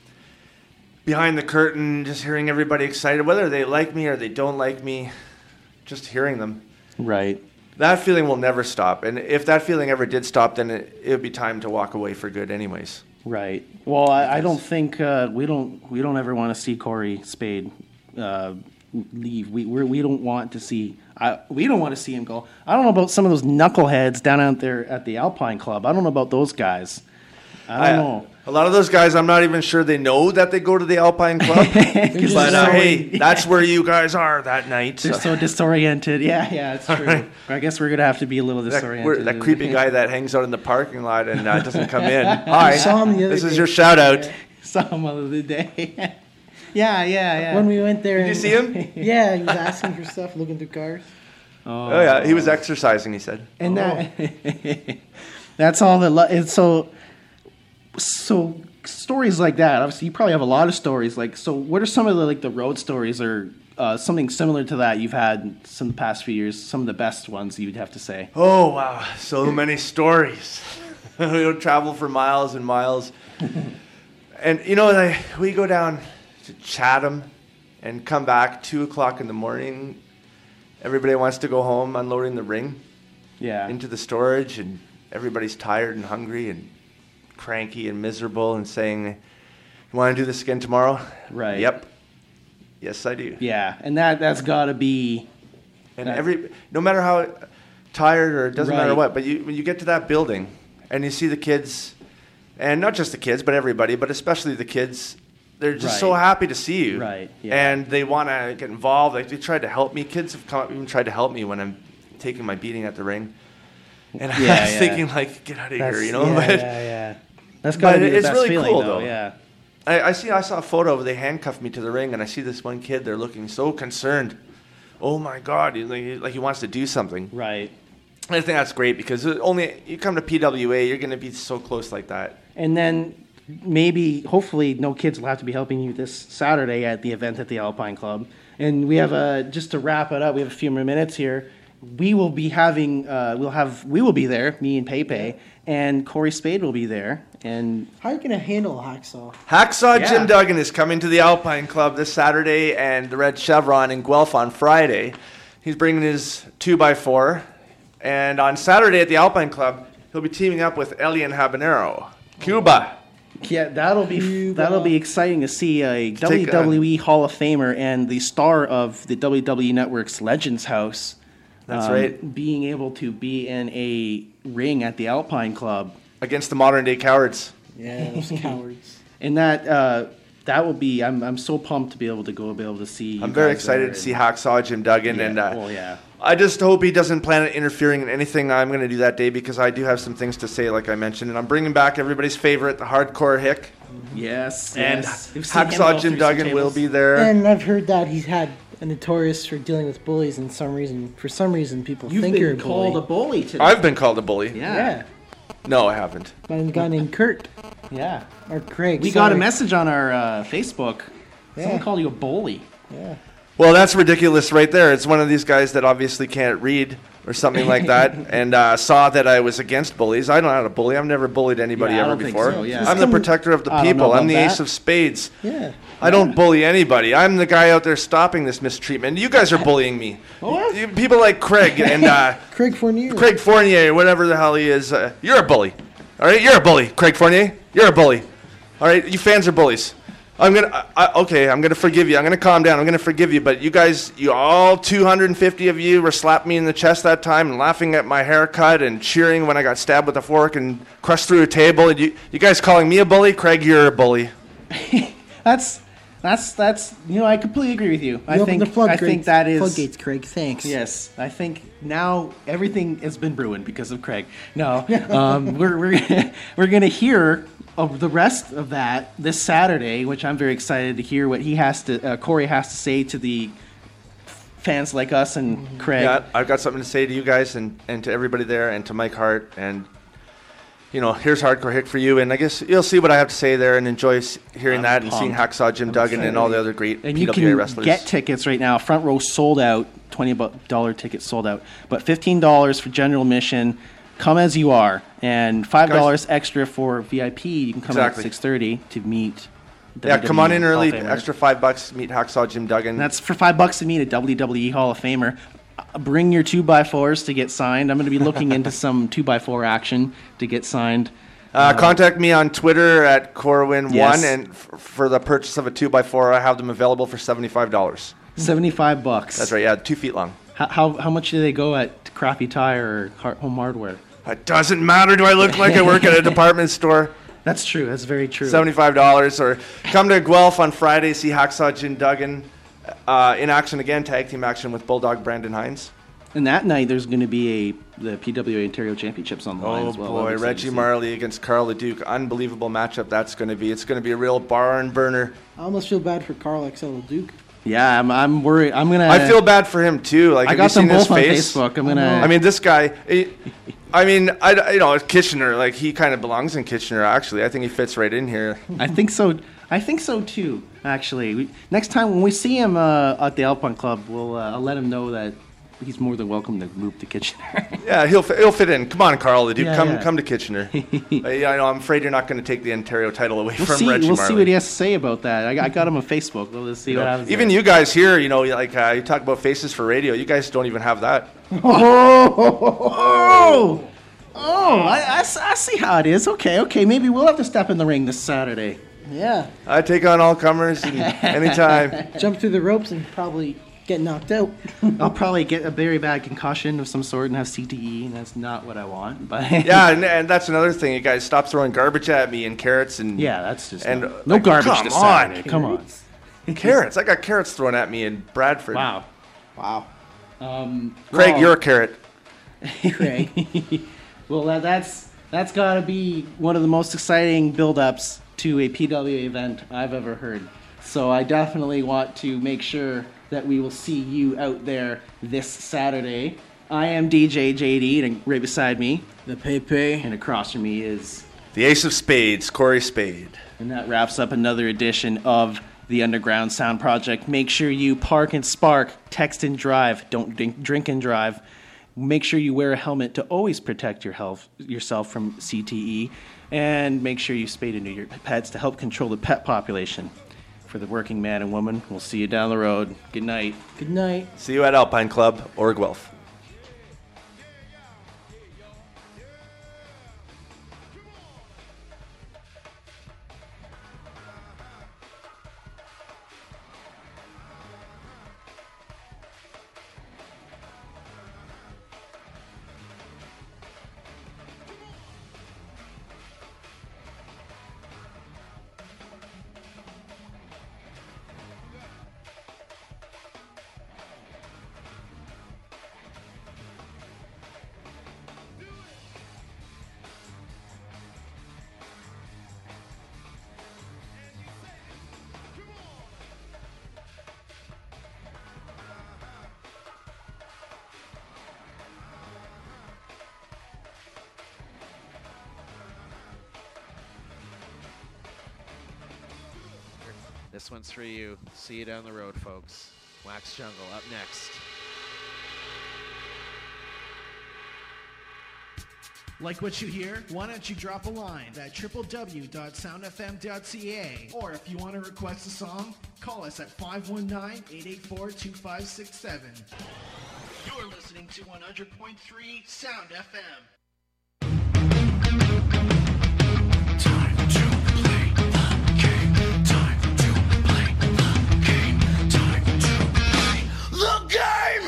Behind the curtain, just hearing everybody excited, whether they like me or they don't like me, just hearing them. Right. That feeling will never stop. And if that feeling ever did stop, then it would be time to walk away for good anyways. Right. Well, I don't think we don't ever want to see Corey Spade leave. We don't want to see him go. I don't know about some of those knuckleheads down out there at the Alpine Club. I don't know about those guys. I don't know. A lot of those guys, I'm not even sure they know that they go to the Alpine Club. But hey, that's where you guys are that night. They're so disoriented. Yeah, it's true. Right. I guess we're going to have to be a little disoriented. That creepy guy that hangs out in the parking lot and doesn't come in. Hi, saw him the other this day. Is your shout out. Saw him the other day. Yeah. When we went there. Did you see him? Yeah, he was asking for stuff, looking through cars. Oh yeah, he was exercising, he said. And that's all that. So stories like that. Obviously, you probably have a lot of stories. Like, so what are some of the road stories or something similar to that you've had some the past few years? Some of the best ones you'd have to say. Oh wow, so many stories. We would travel for miles and miles, and we go down to Chatham and come back 2:00 in the morning, everybody wants to go home, unloading the ring into the storage, and everybody's tired and hungry and cranky and miserable and saying, "You want to do this again tomorrow?" Right. Yep. Yes, I do. Yeah, and that's got to be. And no matter how tired or it doesn't matter Right. what, but when you get to that building and you see the kids, and not just the kids, but everybody, but especially the kids, they're just so happy to see you. Right. Yeah. And they want to get involved. Like, they tried to help me. Kids have come up and tried to help me when I'm taking my beating at the ring. And I was thinking, like, get out of here, you know? Yeah. That's got to be the it's best really feeling, cool, though. though. Yeah. I saw a photo where they handcuffed me to the ring, and I see this one kid. They're looking so concerned. Oh my God! Like he wants to do something. Right. And I think that's great because only you come to PWA, you're going to be so close like that. And then hopefully, no kids will have to be helping you this Saturday at the event at the Alpine Club. And we have just to wrap it up, we have a few more minutes here. We will be having, we will be there, me and Pepe, and Corey Spade will be there. And how are you going to handle Hacksaw? Hacksaw Jim Duggan is coming to the Alpine Club this Saturday and the Red Chevron in Guelph on Friday. He's bringing his 2x4. And on Saturday at the Alpine Club, he'll be teaming up with Elian Habanero, Cuba. Yeah, that'll be exciting to see a WWE Hall of Famer and the star of the WWE Network's Legends House. That's right. Being able to be in a ring at the Alpine Club against the modern day cowards. Yeah, those cowards. And that will be. I'm so pumped to be able to see. I'm very excited to see Hacksaw Jim Duggan, I just hope he doesn't plan on interfering in anything I'm going to do that day because I do have some things to say, like I mentioned, and I'm bringing back everybody's favorite, the Hardcore Hick. Yes, and Hacksaw Jim Duggan will be there. And I've heard that he's had a notorious for dealing with bullies, and for some reason, people think you're a bully. Called a bully today. I've been called a bully. Yeah. No, I haven't. By a guy named Kurt. Yeah. Or Craig. We got a message on our Facebook. Someone called you a bully. Yeah. Well, that's ridiculous right there. It's one of these guys that obviously can't read or something like that and saw that I was against bullies. I don't know how to bully. I've never bullied anybody ever before. So, yeah. I'm the protector of the people. I'm the ace of spades. Yeah. I don't bully anybody. I'm the guy out there stopping this mistreatment. You guys are bullying me. What? People like Craig and Craig Fournier. Craig Fournier, whatever the hell he is. You're a bully. All right, you're a bully, Craig Fournier. You're a bully. All right, you fans are bullies. I'm gonna forgive you. I'm gonna calm down. I'm gonna forgive you. But you guys, all 250 of you, were slapping me in the chest that time and laughing at my haircut and cheering when I got stabbed with a fork and crushed through a table. And you guys calling me a bully? Craig, you're a bully. That's I completely agree with you. I think that is floodgates, Craig. Thanks. Yes, I think now everything has been ruined because of Craig. No, we're gonna hear of the rest of that this Saturday, which I'm very excited to hear what Corey has to say to the fans like us and Craig. Yeah, I've got something to say to you guys and to everybody there and to Mike Hart and. Here's Hardcore Hick for you, and I guess you'll see what I have to say there and enjoy hearing that and seeing Hacksaw Jim Duggan and all the other great and PWA you can wrestlers. Get tickets right now. Front row sold out. $20 tickets sold out, but $15 for general admission. Come as you are, and $5 extra for VIP. You can come at 6:30 to meet. Yeah, come on in early. Hall of Famers. Extra $5 meet Hacksaw Jim Duggan. That's for $5 to meet a WWE Hall of Famer. Bring your 2x4s to get signed. I'm going to be looking into some 2x4 action to get signed. Contact me on Twitter at Corwin1, Yes. and for the purchase of a 2x4, I have them available for $75. $75. That's right. Yeah, 2 feet long. How much do they go at Crappy Tire or Home Hardware? It doesn't matter. Do I look like I work at a department store? That's true. That's very true. $75. Or come to Guelph on Friday, see Hacksaw Jim Duggan in action again, tag team action with Bulldog Brandon Hines. And that night, there's going to be the PWA Ontario Championships on the line as well. Oh boy, Reggie Marley against Carl LeDuc. Unbelievable matchup that's going to be. It's going to be a real barn burner. I almost feel bad for Carl XL Duke. Yeah, I'm worried. I feel bad for him too. Like, I got them both on Facebook. I mean, this guy. Kitchener. Like, he kind of belongs in Kitchener. Actually, I think he fits right in here. I think so. I think so too. Actually, next time when we see him at the Alpine Club, I'll let him know that he's more than welcome to move to Kitchener. Yeah, he'll fit in. Come on, Carl, the dude. Yeah, Come to Kitchener. I know. I'm afraid you're not going to take the Ontario title away from see, Reggie We'll Marley. see what he has to say about that. I got him on Facebook. We'll just see what happens. Even you guys here, you know, like you talk about faces for radio. You guys don't even have that. I see how it is. Okay. Maybe we'll have to step in the ring this Saturday. Yeah. I take on all comers anytime. Jump through the ropes and probably get knocked out. I'll probably get a very bad concussion of some sort and have CTE, and that's not what I want. But yeah, and that's another thing. You guys stop throwing garbage at me and carrots and that's just and no garbage come this on. Saturday. Come on. Carrots. I got carrots thrown at me in Bradford. Wow. Craig, you're a carrot. Right. Well, that's got to be one of the most exciting build-ups to a PWA event I've ever heard. So I definitely want to make sure that we will see you out there this Saturday. I am DJ JD, and right beside me, the Pepe, and across from me is the Ace of Spades, Corey Spade. And that wraps up another edition of the Underground Sound Project. Make sure you park and spark, text and drive. Don't drink and drive. Make sure you wear a helmet to always protect yourself from CTE. And make sure you spay and neuter your pets to help control the pet population. For the working man and woman, we'll see you down the road. Good night. Good night. See you at Alpine Club or Guelph. This one's for you. See you down the road, folks. Wax Jungle up next. Like what you hear? Why don't you drop a line at www.soundfm.ca, or if you want to request a song, call us at 519-884-2567. You're listening to 100.3 Sound FM. The game!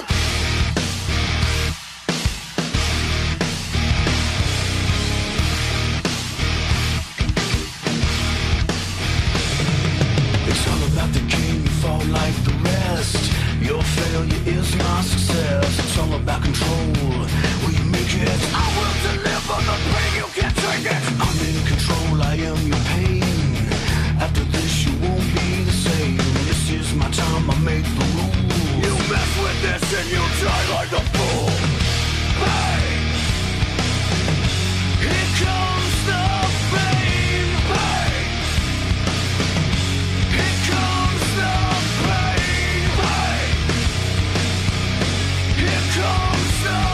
It's all about the game, you fall like the rest. Your failure is my success. It's all about control. Will you make it? I will deliver the pain, you can't take it. I'm in control, I am your pain. After this you won't be the same. This is my time, I make the rules. You mess with this and you die like a fool. Hey! Here comes the pain. Hey! Here comes the pain. Hey! Here comes the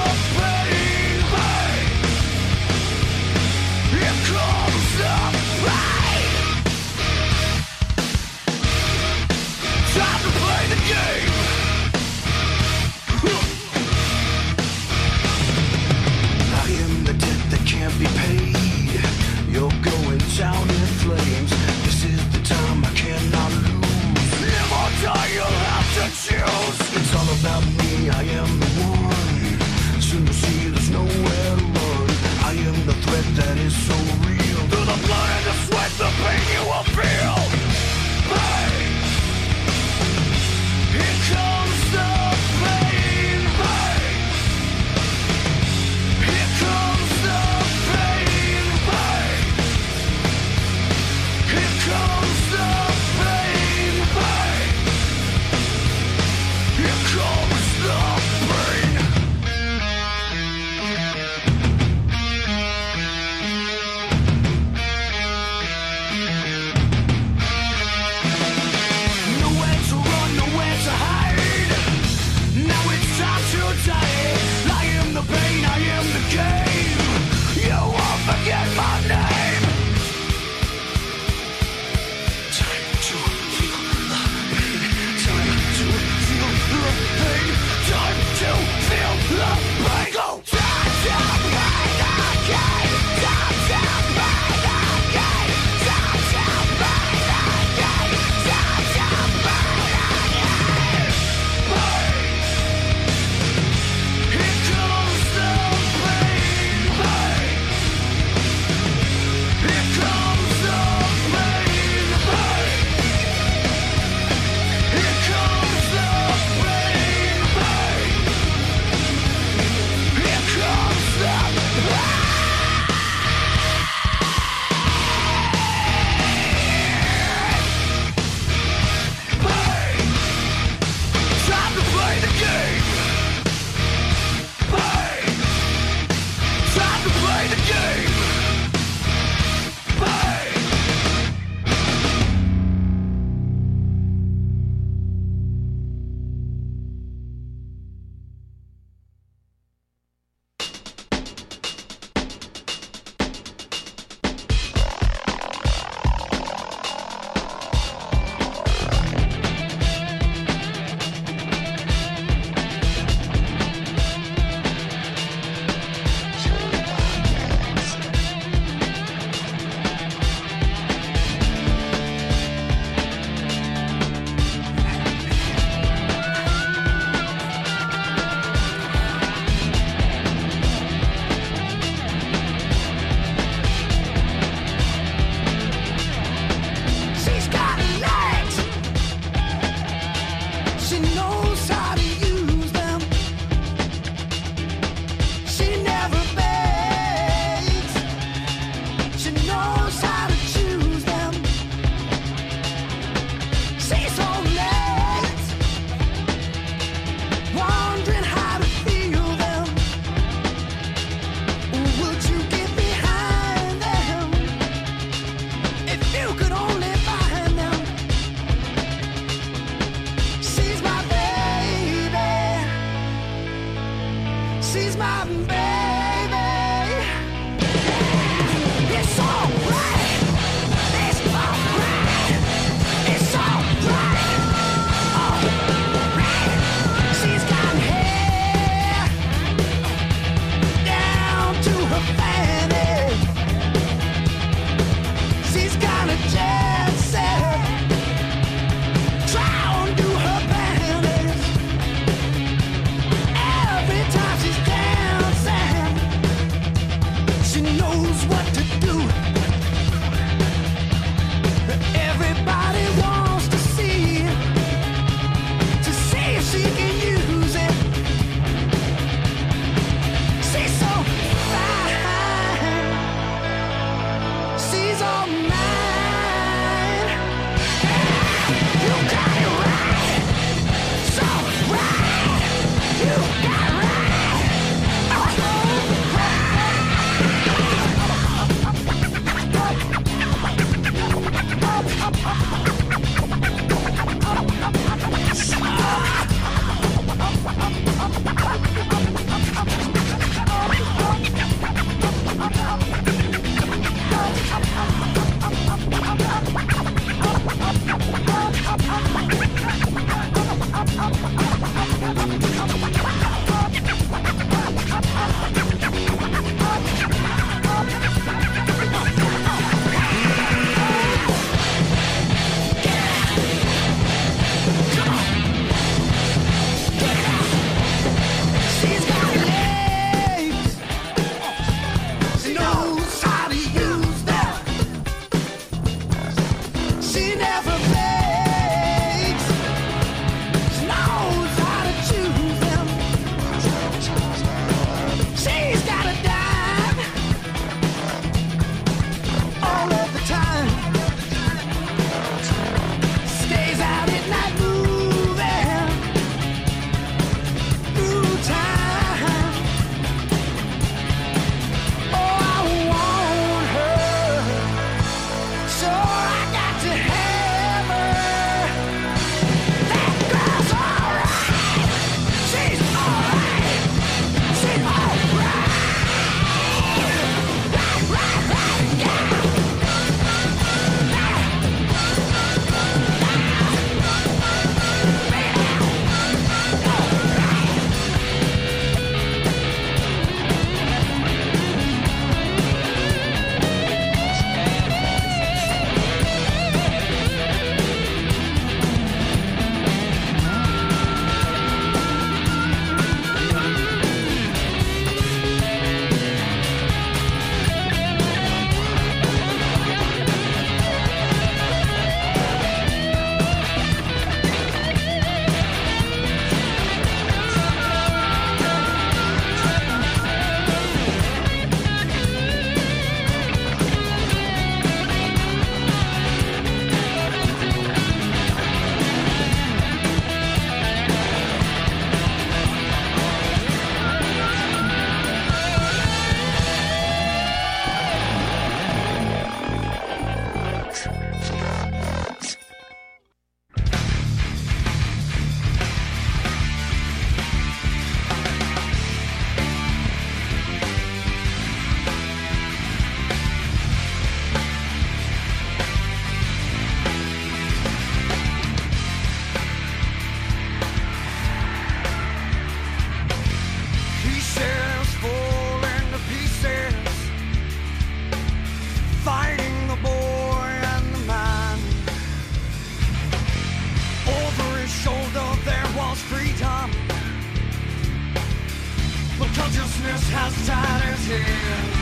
Darkness has tied his hands.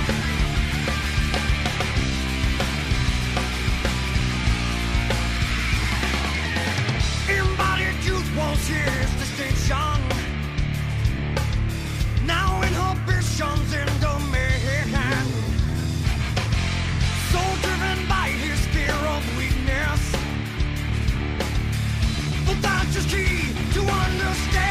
Embodied youth was his distinction. Now inhibitions in domain. So driven by his fear of weakness. But that's just key to understand.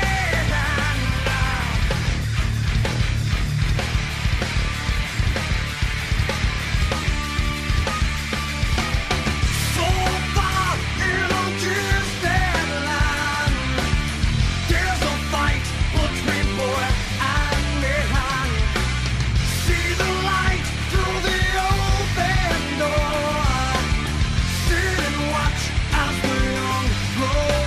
So far in a distant land, there's a fight between boy and man. See the light through the open door. Sit and watch as the young grow.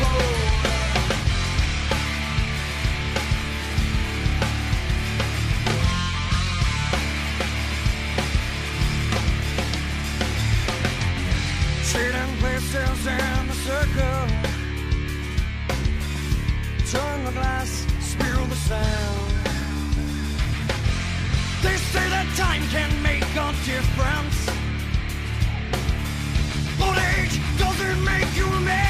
Trading places in the circle. Turn the glass, spill the sound. They say that time can make a difference, but age doesn't make you a man.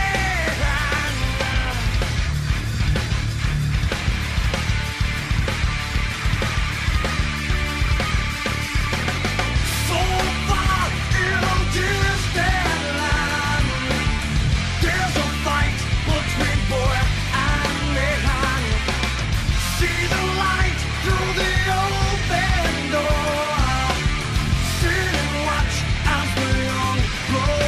So far in a distant land, there's a fight between boy and man. See the light through the open door. Sit and watch as the young grow.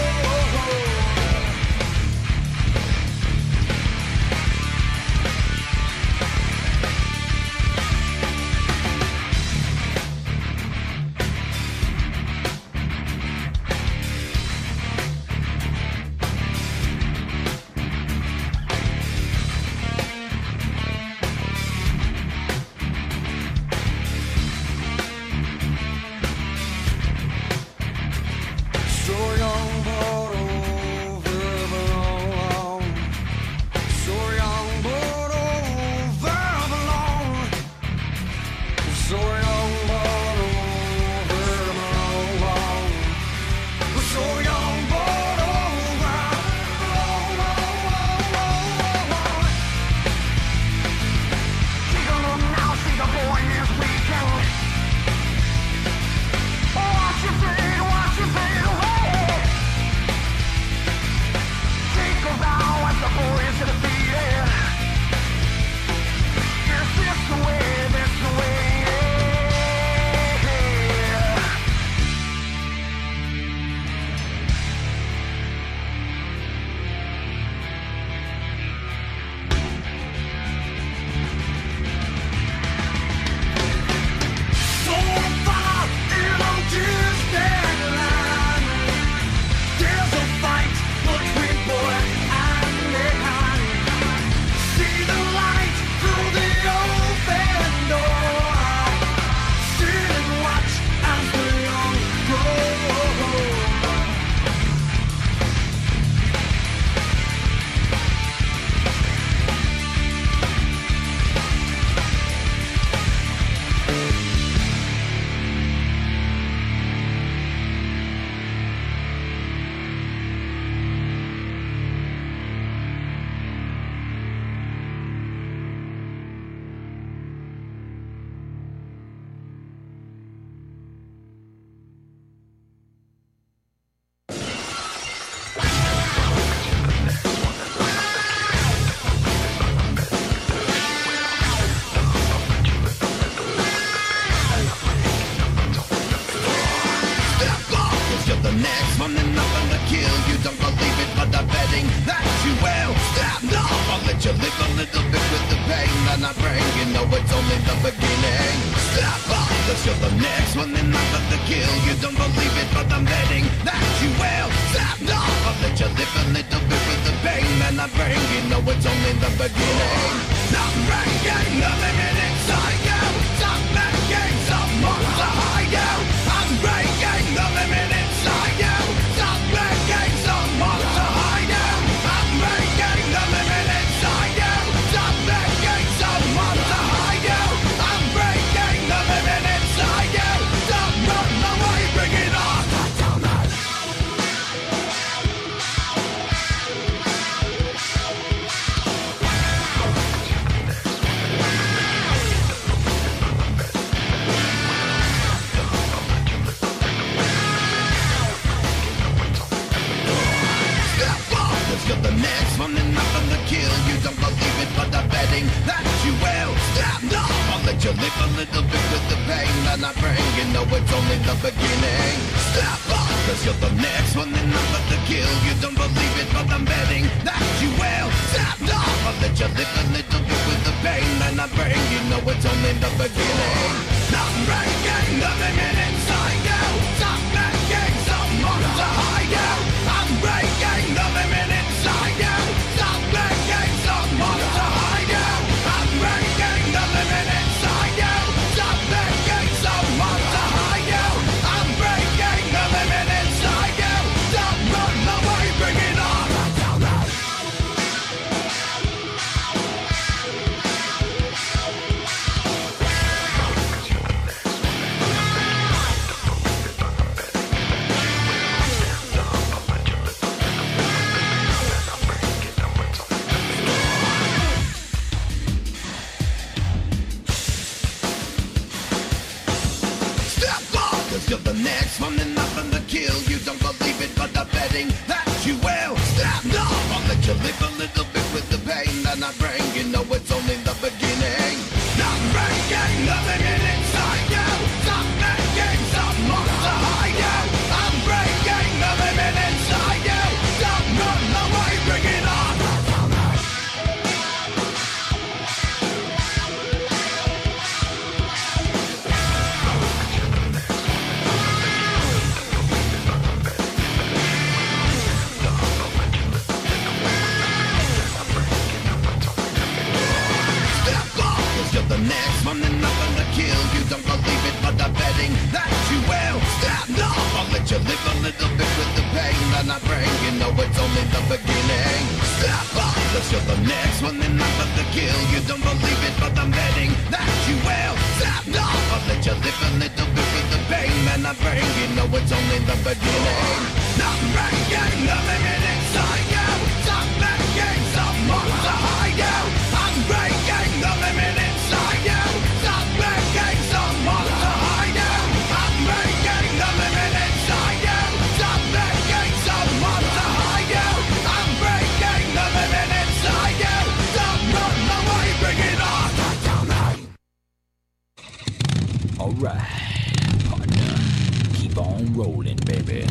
So young but overblown. So young but overblown. So young but overblown. So young but overblown. Take a look now, see the boy is weakened. Watch your fade away. Take a bow as the boy is defeated. Yes, this the way, this the way. So far in a distant land, there's a fight between boy and man. See the light through the open door. Sit and watch as the young grow. Step off, 'cause you're the next one, and nothing to kill. You don't believe it, but I'm betting that you will. Step off, I'll let you live a little bit with the pain that I bring. You know it's only the beginning. Step off, 'cause you're the next one, and nothing to kill. You don't believe it, but I'm betting that you will. Step off, I'll let you live a little bit with the pain that I bring. You know it's only the beginning. Stop breaking the limit inside you. Stop making someone to hide you. I'm breaking the limit inside you. Stop making someone to hide you. I'm breaking the limit inside you. Stop making someone to hide you. you live a little bit with the pain that I bring. You know it's only the beginning. Step up, cause you're the next one in number to kill. You don't believe it, but I'm betting that you will. Step up, I'll let you live a little bit with the pain that I bring. You know it's only the beginning. Stop breaking the limit inside you. Stop making someone to hide you. I'm breaking the limit inside you. Stop making someone to hide you. I'm breaking the limit inside you. Stop making someone to hide you. I'm breaking the limit inside you. Stop running away, bring it on. You're the next one and nothing to kill. You don't believe it, but I'm betting that you will. Stand up, I'll let you live a little bit with the pain that I bring. You know it's only the beginning. Not breaking the limit inside you. Stop making someone to hide you. I'm breaking the limit inside you. Stop running away, bring it on. You're the next one and nothing to kill. You don't believe it, but I'm betting that you will. Stand up, I'll let you live a little bit with the pain that I bring. You know it's only the beginning. Step up, cause you're the next one and nothing to kill. You don't believe it, but I'm betting that you will. Stand up, I'll let you live a little bit with the pain that I bring. You know it's only the beginning. Not breaking the limit inside you. Stop making someone to hide you. I'm breaking the limit inside you. Stop making someone to hide you. I'm breaking the limit inside you. Stop making someone to hide you. I'm breaking the limit inside you. Stop running away, bring it on. Alright, partner, keep on rolling, baby.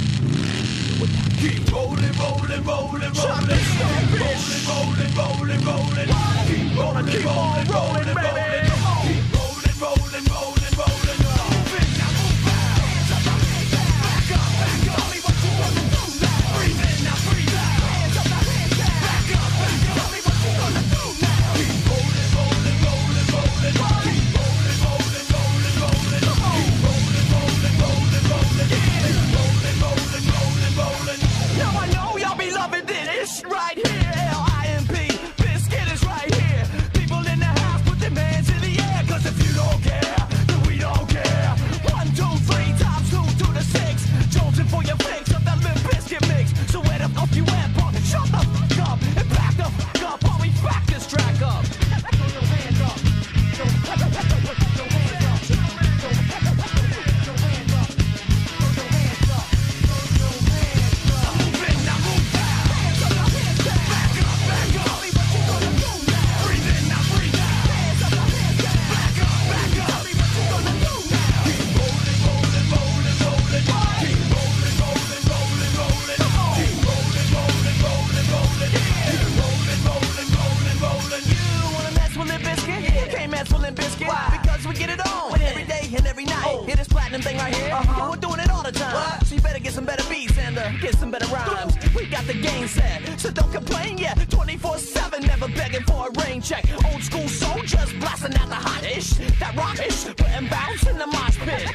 Keep rolling, rolling, rolling, rolling. Rolling, rolling, rolling, rolling. Keep rolling, keep on rolling, baby. Keep rolling, rolling, rolling, rolling. Now move out. Hands up, back up, back up. Tell me what you wanna do now. Breathe in, now breathe out. Hands up, back up, back up. Tell me what you wanna do now. Keep rolling, rolling, rolling, rolling. Keep rolling, rolling, rolling, rolling. Keep rolling, rolling, rolling, rolling. Keep rolling, rolling, rolling, rolling. Now I know y'all be loving this right here. L-I-M-P, Biscuit is right here. People in the house, put their hands in the air. Cause if you don't care, then we don't care. 1, 2, 3 times 2 to the 6. Jonesing for your fix of that Limp Biscuit mix. So where the fuck you at, punk? Shut the fuck up and back the fuck up while we back this track up. Throw your hands up. Throw your hands up. Throw your hands up. Throw your hands up. Throw your hands up. Move in, now move out. Hands up, now hands down. Back up, back up. Tell me what you gonna do now. Breathe in, now breathe out. Hands up, now hands down. Back up, back up. Tell me what you gonna do now. Keep rolling, rolling, rolling, rolling. Keep rolling, rolling, rolling, rolling. Keep rolling, rolling, rolling, rolling. Keep rolling, rolling, rolling, rolling. You wanna mess with Limp Bizkit? You can't mess with Limp Bizkit. Why? Because we get it on every day and every night. Hear this platinum thing right here? We're doing it all the time. So you better get some better beats and get some better rhymes. We got the game set, so don't complain yet. 24/7, never begging for a rain check. Old school soldiers blasting out the hot ish, that rock ish, putting bounce in the mosh pit.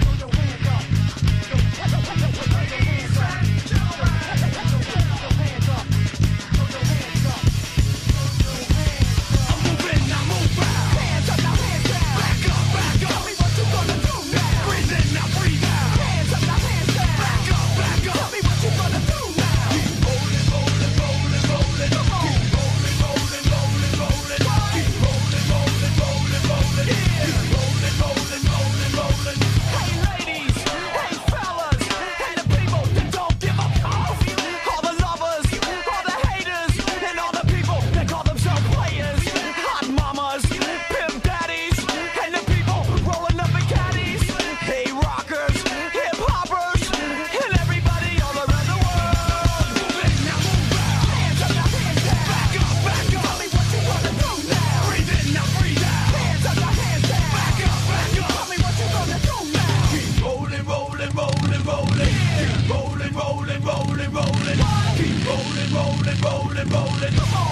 Hey ladies, rolling, rolling.